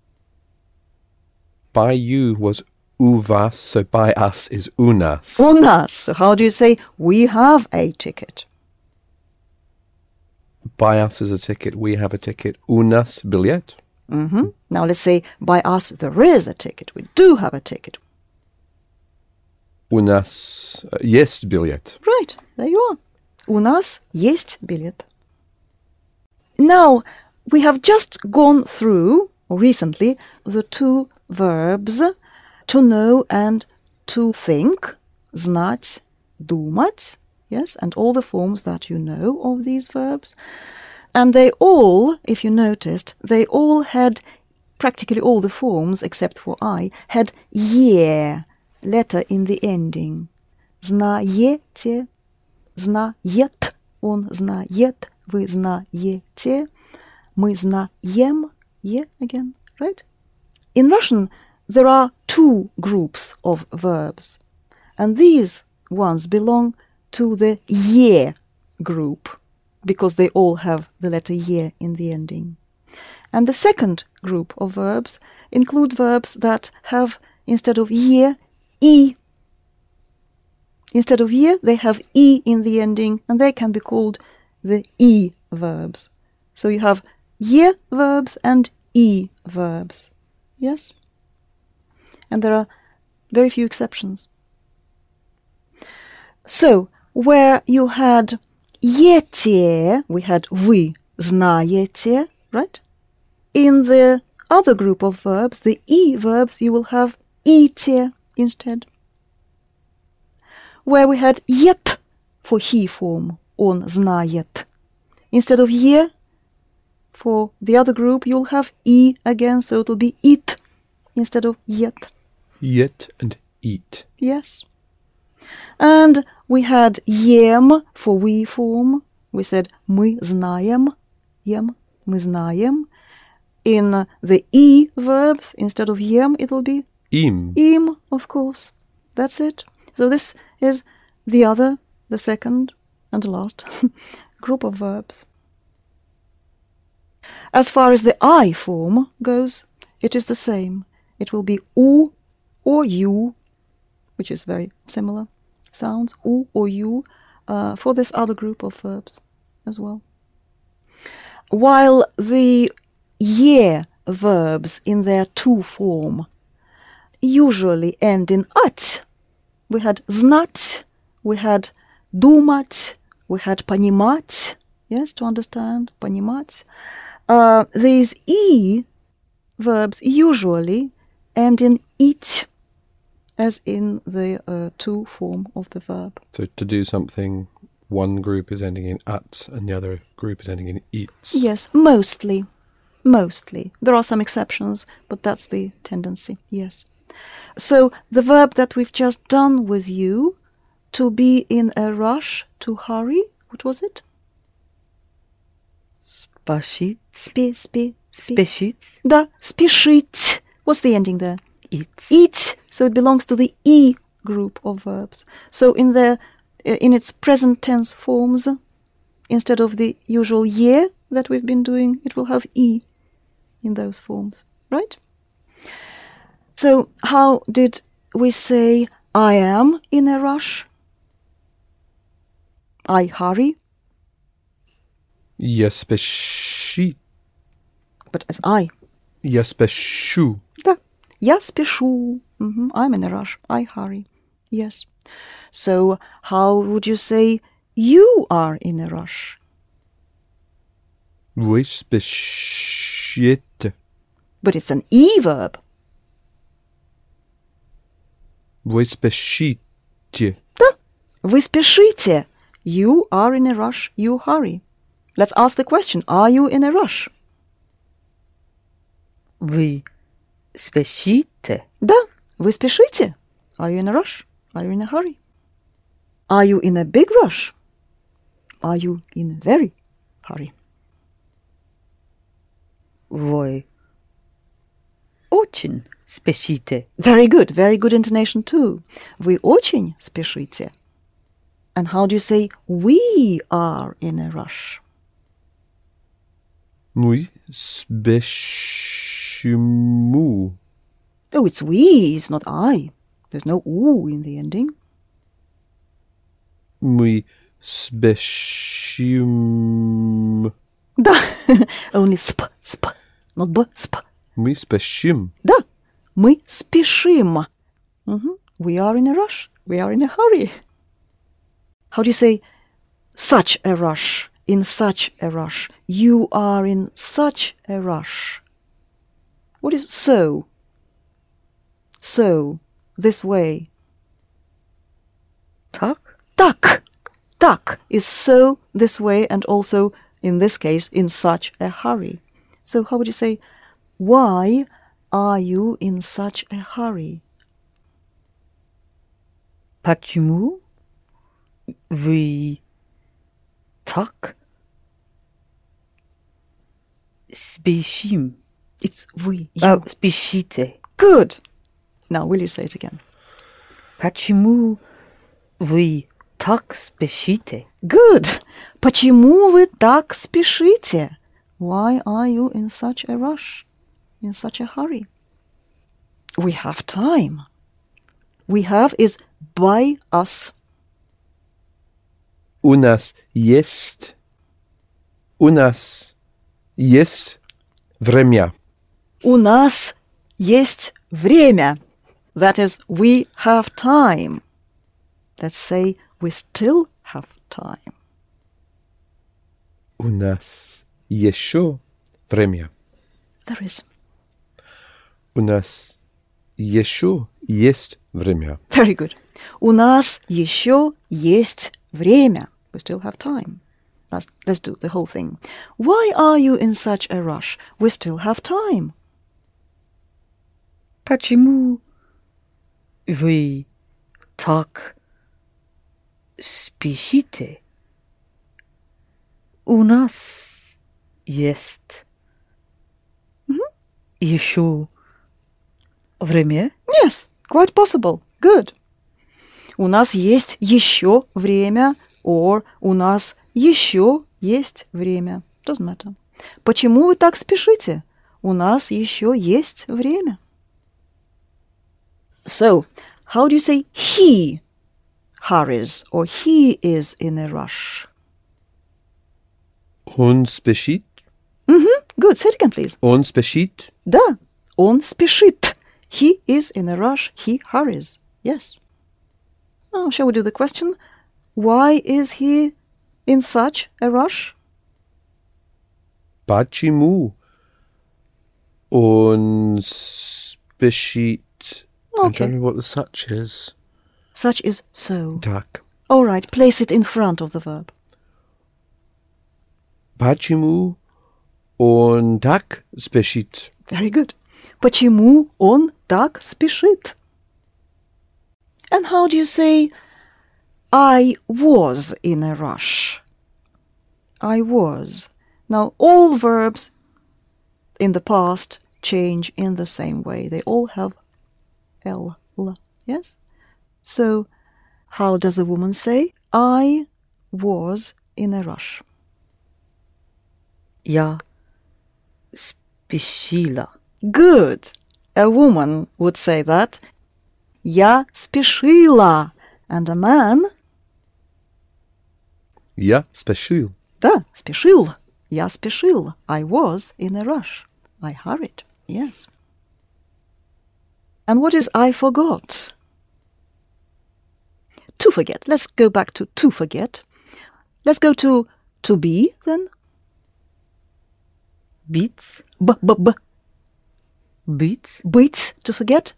By you was u vas, so by us is u nas.
U nas. So how do you say we have a ticket?
By us is a ticket, we have a ticket. U nas bilet.
Mm-hmm. Now let's say by us there is a ticket. We do have a ticket.
У нас uh, есть билет.
Right, there you are. У нас есть билет. Now, we have just gone through, or recently, the two verbs to know and to think, знать, думать, yes, and all the forms that you know of these verbs. And they all, if you noticed, they all had, practically all the forms, except for I, had ye letter in the ending. Знаете, знает, он знает, вы знаете, мы знаем, ye again, right? In Russian, there are two groups of verbs, and these ones belong to the ye group, because they all have the letter ye in the ending. And the second group of verbs include verbs that have, instead of ye, e. Instead of ye, they have e in the ending, and they can be called the e verbs. So you have ye verbs and e verbs. Yes? And there are very few exceptions. So, where you had ете, we had вы знаете, right? In the other group of verbs, the e verbs, you will have ите instead. Where we had ет for he form, он знает. Instead of ye, for the other group, you'll have e again, so it'll be it instead of yet.
Yet and eat.
Yes. And we had ем for we form. We said мы знаем, ем, мы знаем. In the e verbs, instead of ем, it'll be
Im.
im, of course. That's it. So this is the other, the second, and the last group of verbs. As far as the I form goes, it is the same. It will be u or you, which is very similar sounds, u or you, uh, for this other group of verbs as well. While the ye verbs in their to form usually end in at, we had знать, we had думать, we had понимать, yes, to understand, понимать. Uh, these e verbs usually end in it, as in the uh, to form of the verb.
So to do something, one group is ending in at and the other group is ending in its.
Yes, mostly. Mostly. There are some exceptions, but that's the tendency, yes. So the verb that we've just done with you, to be in a rush, to hurry, what was it?
Spashit.
Спи, спи, спи.
Speshit.
Да, спешить. What's the ending there?
It's.
It. So it belongs to the e group of verbs. So in the uh, in its present tense forms, instead of the usual ye that we've been doing, it will have e in those forms, right? So how did we say I am in a rush? I hurry,
Я спеши.
but as I.
Я спешу.
Да, я спешу. Mhm, I'm in a rush. I hurry. Yes. So how would you say you are in a rush?
Вы спешите.
But it's an e verb.
Вы спешите.
Да, вы спешите. You are in a rush. You hurry. Let's ask the question. Are you in a rush?
Вы speshite.
Да, вы спешите. Are you in a rush? Are you in a hurry? Are you in a big rush? Are you in a very hurry?
Вы очень speshite.
Very good. Very good intonation too. Вы очень спешите. And how do you say we are in a rush?
Мы спешиму.
Oh, it's we, it's not I. There's no oo in the ending.
Мы спешим.
Да, only sp, sp, not b, sp.
Мы спешим.
Да, мы спешим. Mhm. We are in a rush. We are in a hurry. How do you say such a rush? In such a rush. You are in such a rush. What is so? So, this way.
Так?
Так. Так is so this way and also, in this case, in such a hurry. So how would you say, why are you in such a hurry?
Почему вы так спешим?
It's we. You.
А, спешите.
Good. Now, will you say it again?
Почему вы так спешите?
Good. Почему вы так спешите? Why are you in such a rush? In such a hurry? We have time. We have is by us.
У нас есть. У нас есть время.
У нас есть время. That is, we have time. Let's say we still have time.
У нас еще время.
There is.
У нас еще есть время.
Very good. У нас еще есть время. We still have time. Let's, let's do the whole thing. Why are you in such a rush? We still have time.
Почему вы так спешите? У нас есть еще время?
Yes, quite possible. Good. У нас есть еще время, or у нас еще есть время. Doesn't matter. Почему вы так спешите? У нас еще есть время. So, how do you say he hurries or he is in a rush?
Он спешит.
Good. Say it again, please.
Он спешит.
Да, он спешит. He is in a rush. He hurries. Yes. Now, shall we do the question? Why is he in such a rush?
Почему он speshit. I'm
Okay.
trying to remember what the such is.
Such is so.
Tak.
All right, place it in front of the verb.
Почему он так спешит?
Very good. Почему он так спешит? And how do you say I was in a rush? I was. Now, all verbs in the past change in the same way. They all have L, L, yes? So, how does a woman say I was in a rush?
Я спешила.
Good. A woman would say that. Я спешила. And a man,
Я спешил.
да, спешил. Я спешил. I was in a rush. I hurried. Yes. And what is I forgot? To forget. Let's go back to to forget. Let's go to to be then.
Быть.
B, b, b.
Быть.
Быть, to forget.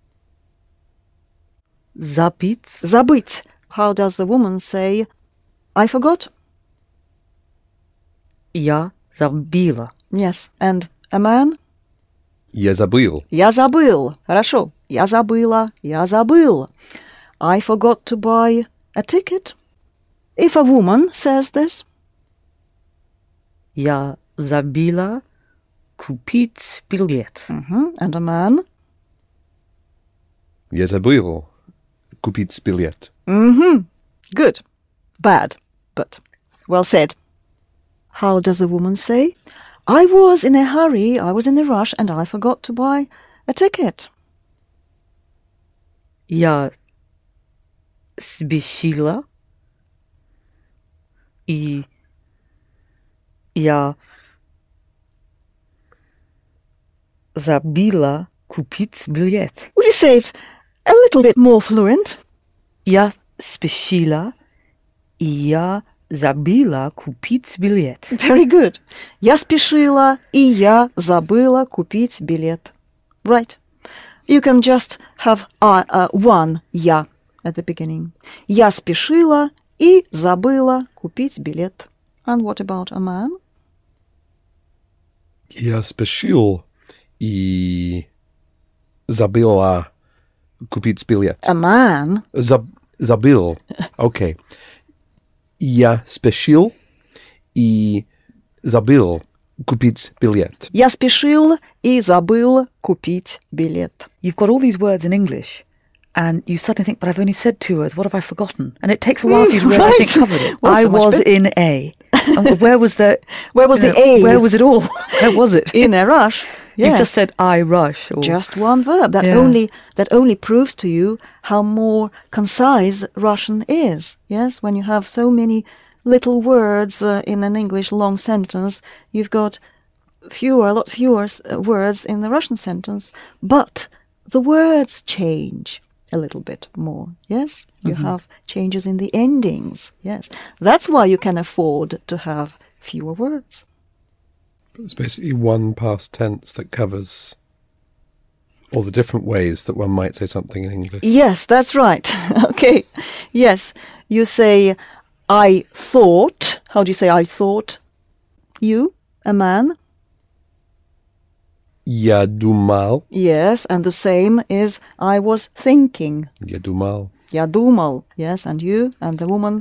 Забыть.
Забыть. How does the woman say I forgot?
Я забила.
Yes. And a man?
Я забыл.
Я забыл. Хорошо. Я забыла. Я забыл. I forgot to buy a ticket. If a woman says this,
Я забила купить билет.
mhm, and a man,
Я забыл купить билет.
mhm, good, bad, but well said. How does a woman say? I was in a hurry, I was in a rush, and I forgot to buy a ticket.
Я спешила и я забила купить билет.
Would you say it a little bit more fluent?
Я спешила и я забила купить билет.
Very good. Я спешила, и я забыла купить билет. Right. You can just have uh, uh, one «я» at the beginning. Я спешила и забыла купить билет. And what about a man?
Я спешил и забыла купить билет.
A man,
Заб- забыл. Окей. Я спешил и забыл купить билет.
я спешил и забыл купить билет.
You've got all these words in English and you suddenly think, but I've only said two words, what have I forgotten? And it takes a while for you to realise I think
right.
covered it.
Well,
I
so much
was
better.
in A. And where was the...
Where was
you
the
know,
A?
Where was it all? Where was it?
In a rush.
You've
Yes.
just said I rush. Or,
Just one verb. That
Yeah.
only that only proves to you how more concise Russian is. Yes, when you have so many little words uh, in an English long sentence, you've got fewer, a lot fewer uh, words in the Russian sentence, but the words change a little bit more. Yes, you have changes in the endings. Yes, that's why you can afford to have fewer words.
It's basically one past tense that covers all the different ways that one might say something in English.
Yes, that's right. Okay. Yes. You say, I thought. How do you say I thought? You, a man.
Я думал.
Yes, and the same is I was thinking.
Я думал.
Я думал. Yes, and you, and the woman.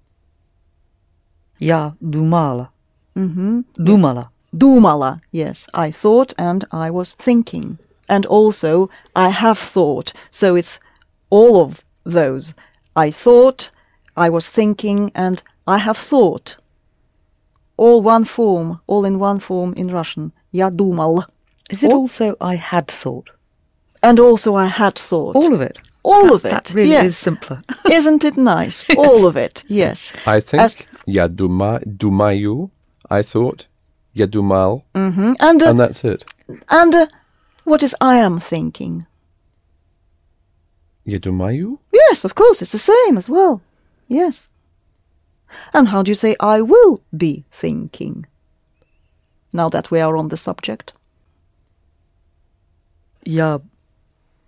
Я думала.
Mm-hmm.
Думала.
Думала. Yes, I thought and I was thinking. And also, I have thought. So it's all of those. I thought, I was thinking, and I have thought. All one form, all in one form in Russian. Я думал.
Is it
Or-
also I had thought?
And also I had thought.
All of it?
All
That-
of it.
That really
yes.
is simpler.
Isn't it nice? All of it, yes.
I think
As-
я дума, думаю. I thought. Я думал.
hmm And, uh,
And that's it.
and uh, what is I am thinking?
Я думаю.
Yes, of course, it's the same as well. Yes. And how do you say I will be thinking? Now that we are on the subject.
Я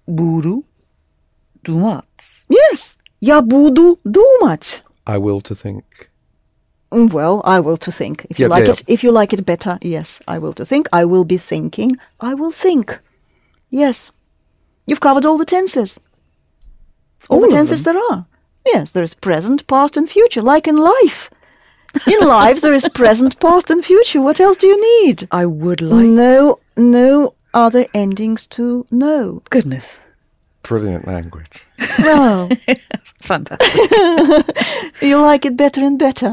буду думать.
Yes. Я буду думать.
I will to think.
Well, I will to think. If you
Yep,
like
yeah,
it, if you like it better, yes, I will to think. I will be thinking. I will think. Yes. You've covered all the tenses. All,
All
the
of
tenses
them?
there are. Yes, there is present, past, and future, like in life. In life, there is present, past, and future. What else do you need?
I would like.
No, no other endings to know.
Goodness.
Brilliant language.
Well,
Fantastic.
you like it better and better.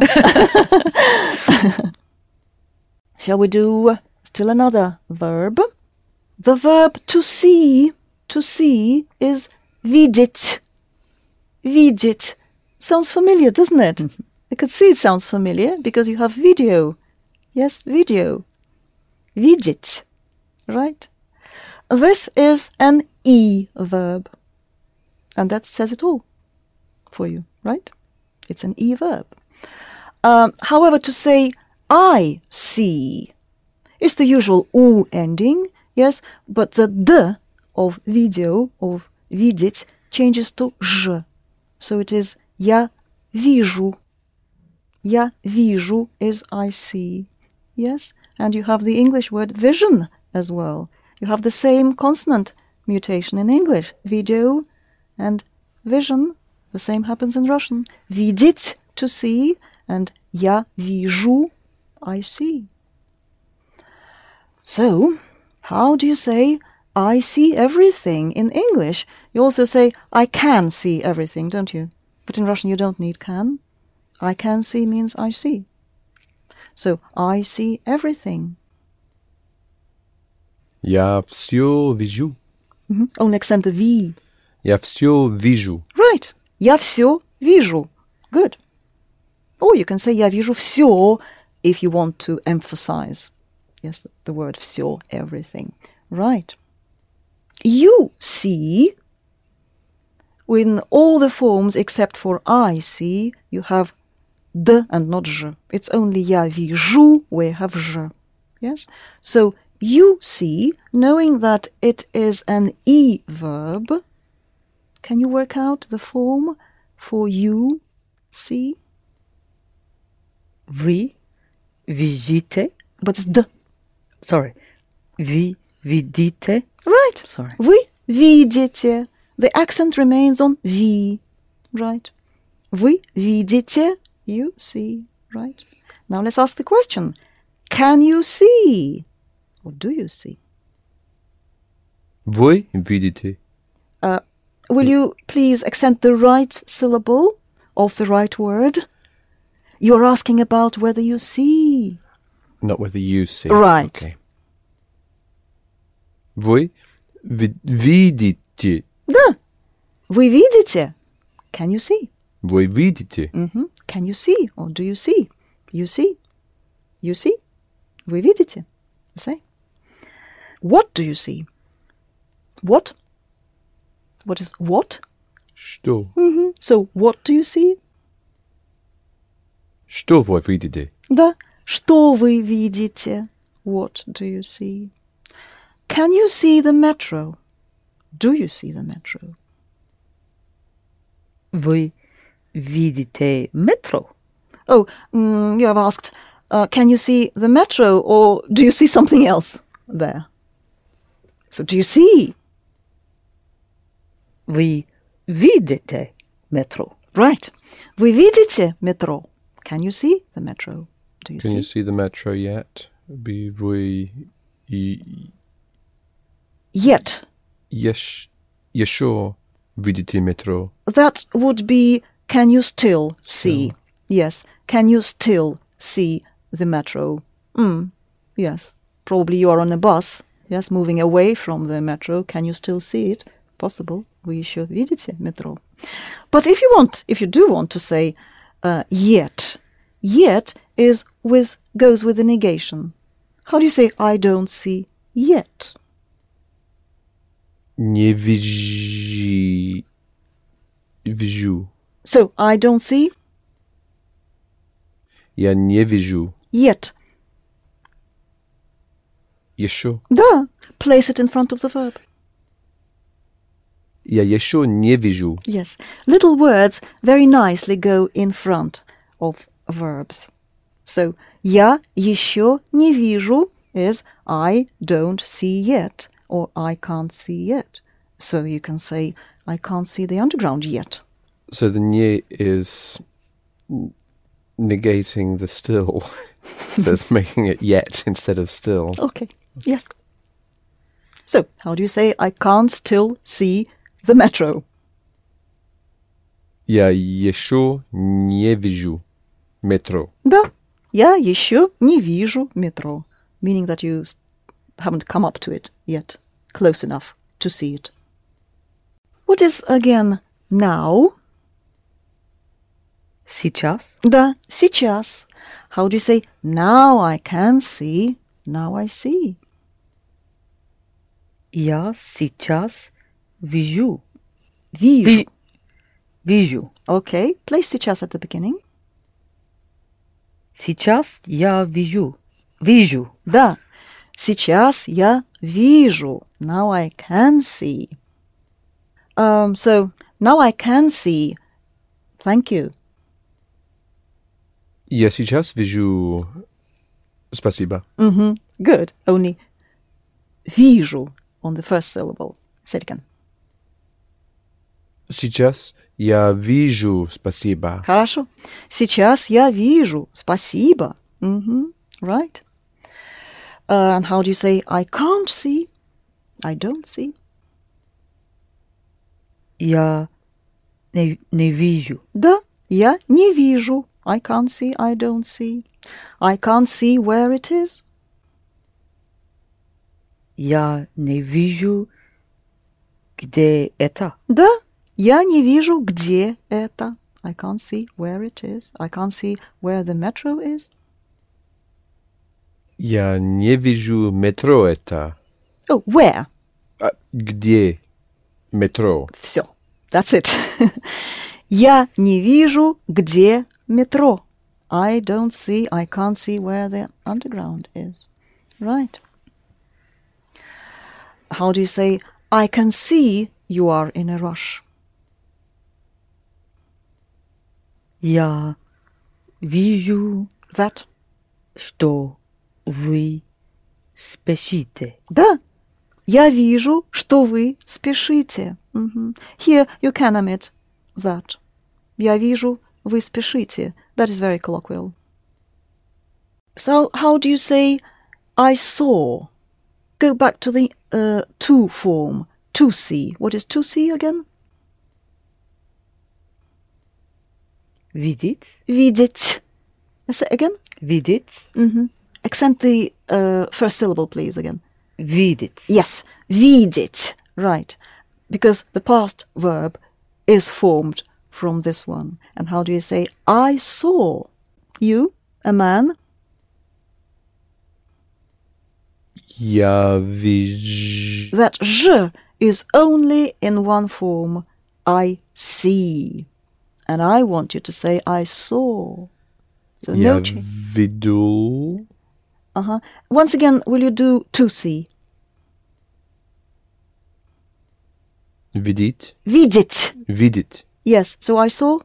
Shall we do still another verb? The verb to see, to see is видеть. Видеть. Sounds familiar, doesn't it? I could see it sounds familiar because you have video. Yes, video. Видеть. Right? This is an E verb. And that says it all for you, right? It's an E verb. Um, however, to say I see is the usual U ending, yes, but the D of video, of видеть, changes to Ж. So it is я вижу. Я вижу is I see. Yes, and you have the English word vision as well. You have the same consonant mutation in English. Video and vision. The same happens in Russian. Видеть, to see, and я вижу, I see. So, how do you say I see everything in English? You also say I can see everything, don't you? But in Russian you don't need can. I can see means I see. So, I see everything.
Я все вижу.
Mm-hmm. Only accent the V.
Я все вижу.
Right. Я все вижу. Good. Or you can say я вижу все if you want to emphasize. Yes, the word все, everything. Right. You see, in all the forms except for I see, you have D and not Ж. It's only я вижу where you have Ж. Yes? So, you see, knowing that it is an E verb, can you work out the form for you see?
Вы видите.
But it's D.
Sorry. Вы видите.
Right.
Sorry.
Вы видите. The accent remains on V. Right. Вы видите. You see. Right. Now let's ask the question. Can you see? Or do you see?
Вы видите.
Uh, will you please accent the right syllable of the right word? You're asking about whether you see.
Not whether you see.
Right.
Okay. Вы ви- видите.
Да. Вы видите? Can you see?
Вы видите.
Mhm. Can you see? Or do you see? You see? You see? Вы видите? You say. What do you see? What? What is what?
Что?
Mhm. So, what do you see?
Что вы видите?
Да. Что вы видите? What do you see? Can you see the metro? Do you see the metro?
Вы видите метро.
Oh, mm, you have asked, uh, can you see the metro or do you see something else there? So, do you see?
Вы видите метро.
Right. Вы видите метро? Can you see the metro? Do you
Can
see?
you see the metro yet? Be вы и-
Yet.
еш- еще видите метро?
That would be, can you still see? Yes. Can you still see the metro? Mm. Yes. Probably you are on a bus. Yes, moving away from the metro. Can you still see it? Possible. Вы еще видите метро? But if you want, if you do want to say uh, yet, yet is with goes with the negation. How do you say I don't see yet?
Не вижу. Вижу.
So I don't see
Я не вижу.
yet.
Еще.
Да. Place it in front of the verb.
Я еще не вижу.
Yes. Little words very nicely go in front of verbs. So, я еще не вижу is I don't see yet, or I can't see yet. So you can say, I can't see the underground yet.
So the не is negating the still. So it's making it yet instead of still.
Okay, yes. So, how do you say, I can't still see the metro?
Я еще не вижу метро.
Да, я еще не вижу метро. Meaning that you s- haven't come up to it yet, close enough to see it. What is, again, now?
Сейчас.
Да, сейчас. How do you say, now I can see, now I see?
Я сейчас вижу.
Вижу.
Ви- Вижу.
Okay, place сейчас at the beginning.
Сейчас я вижу. Вижу.
Да, сейчас я вижу. Now I can see. Um, so, now I can see. Thank you.
Я сейчас вижу... Спасибо.
Mm-hmm. Good. Only вижу on the first syllable. Say it again.
Сейчас я вижу спасибо.
Хорошо. Сейчас я вижу. Спасибо. Mm-hmm. Right. Uh, and how do you say I can't see? I don't see.
Я не, не вижу.
Да, я не вижу. I can't see, I don't see. I can't see where it is.
Я не вижу, где это.
Да, я не вижу, где это. I can't see where it is. I can't see where the metro is.
Я не вижу метро это.
Oh, where?
А где метро?
Все. That's it. Я не вижу, где метро. I don't see, I can't see where the underground is. Right. How do you say, I can see you are in a rush?
Я вижу,
That?
что вы спешите.
Да, я вижу, что вы спешите. Мгм. Here you can omit that. Я вижу, вы спешите. That is very colloquial. So how do you say I saw? Go back to the uh, to form. To see. What is to see again?
Видеть.
Видеть. Say again?
Видеть.
Mhm. Accent the uh, first syllable, please, again.
Видеть.
Yes, видеть. Right. Because the past verb is formed from this one. And how do you say, I saw you, a man?
Я вижу...
That j is only in one form, I see. And I want you to say, I saw. So
Я
no change.
видел...
Uh-huh. Once again, will you do to see?
Видеть.
Видеть.
Видеть.
Yes, so I saw.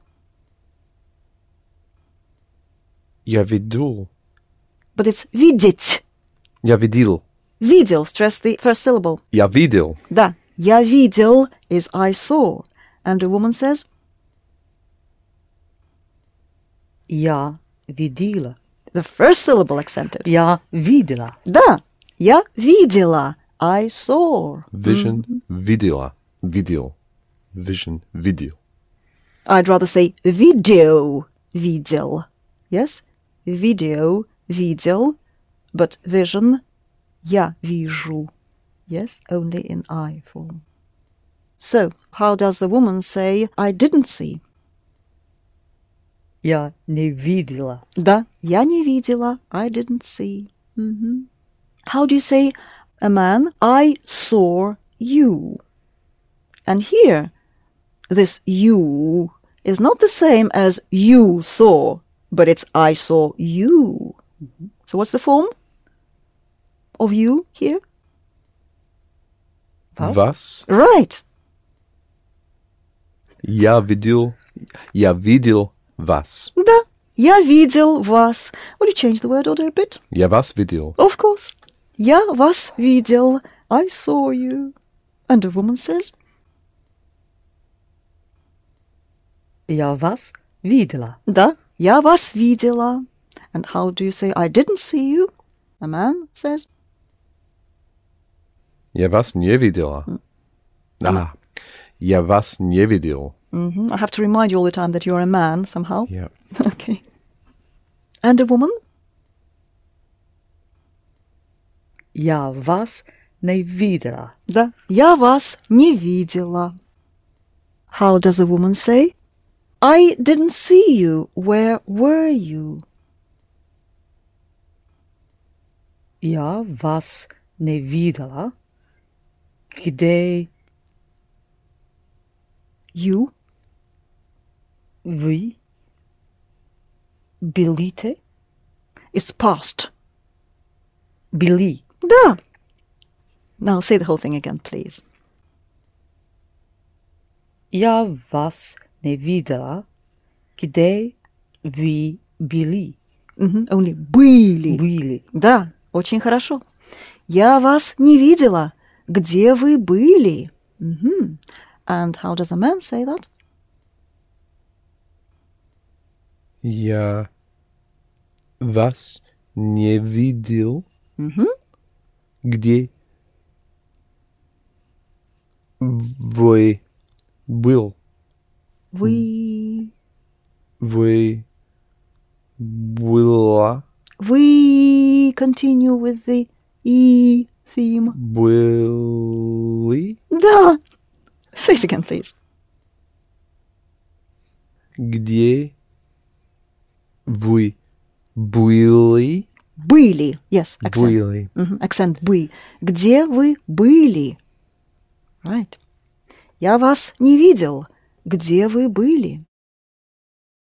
Я видел.
But it's видеть.
Я видел.
Видел, stress the first syllable.
Я видел.
Да, я видел is I saw. And the woman says,
Я видела.
the first syllable accented.
Я видела.
Да, я видела. I saw.
Vision. Видела. Видел. Vision. Видел.
I'd rather say video. Видел. Yes? Video. Видел. But vision. Я вижу. Yes? Only in I form. So, how does the woman say, I didn't see?
Я не видела.
Да, я не видела. I didn't see. Mhm. How do you say, a man, I saw you? And here, this you is not the same as you saw, but it's I saw you. So what's the form of you here?
Was?
Was?
Right.
Я видел, я видел вас.
Да, я видел вас. Will you change the word order a bit?
Я вас видел.
Of course. Я вас видел. I saw you. And a woman says,
Я вас видела.
да, я вас видела. And how do you say, I didn't see you? A man says,
Я вас не видела. Ah, я вас не видел.
hmm I have to remind you all the time that you're a man somehow.
Yeah.
Okay. And a woman?
Я вас не видела.
Да, я вас не видела. How does a woman say? I didn't see you. Where were you?
Я вас не видела. Где
You?
вы были?
It's past.
Были.
Да. Now say the whole thing again, please.
Я вас не видела. Где вы были?
Мгм, Only были.
Были.
Да, очень хорошо. Я вас не видела. Где вы были? Мгм. And how does a man say that?
Я вас не видел.
Мгм.
Где вы был?
Вы...
Вы была?
We continue with the E theme.
Были?
Да. Say it again, please.
Где вы были?
Были. Yes, accent.
Были.
Мгм, Accent «бы». Где вы были? Right. Я вас не видел. Где вы были?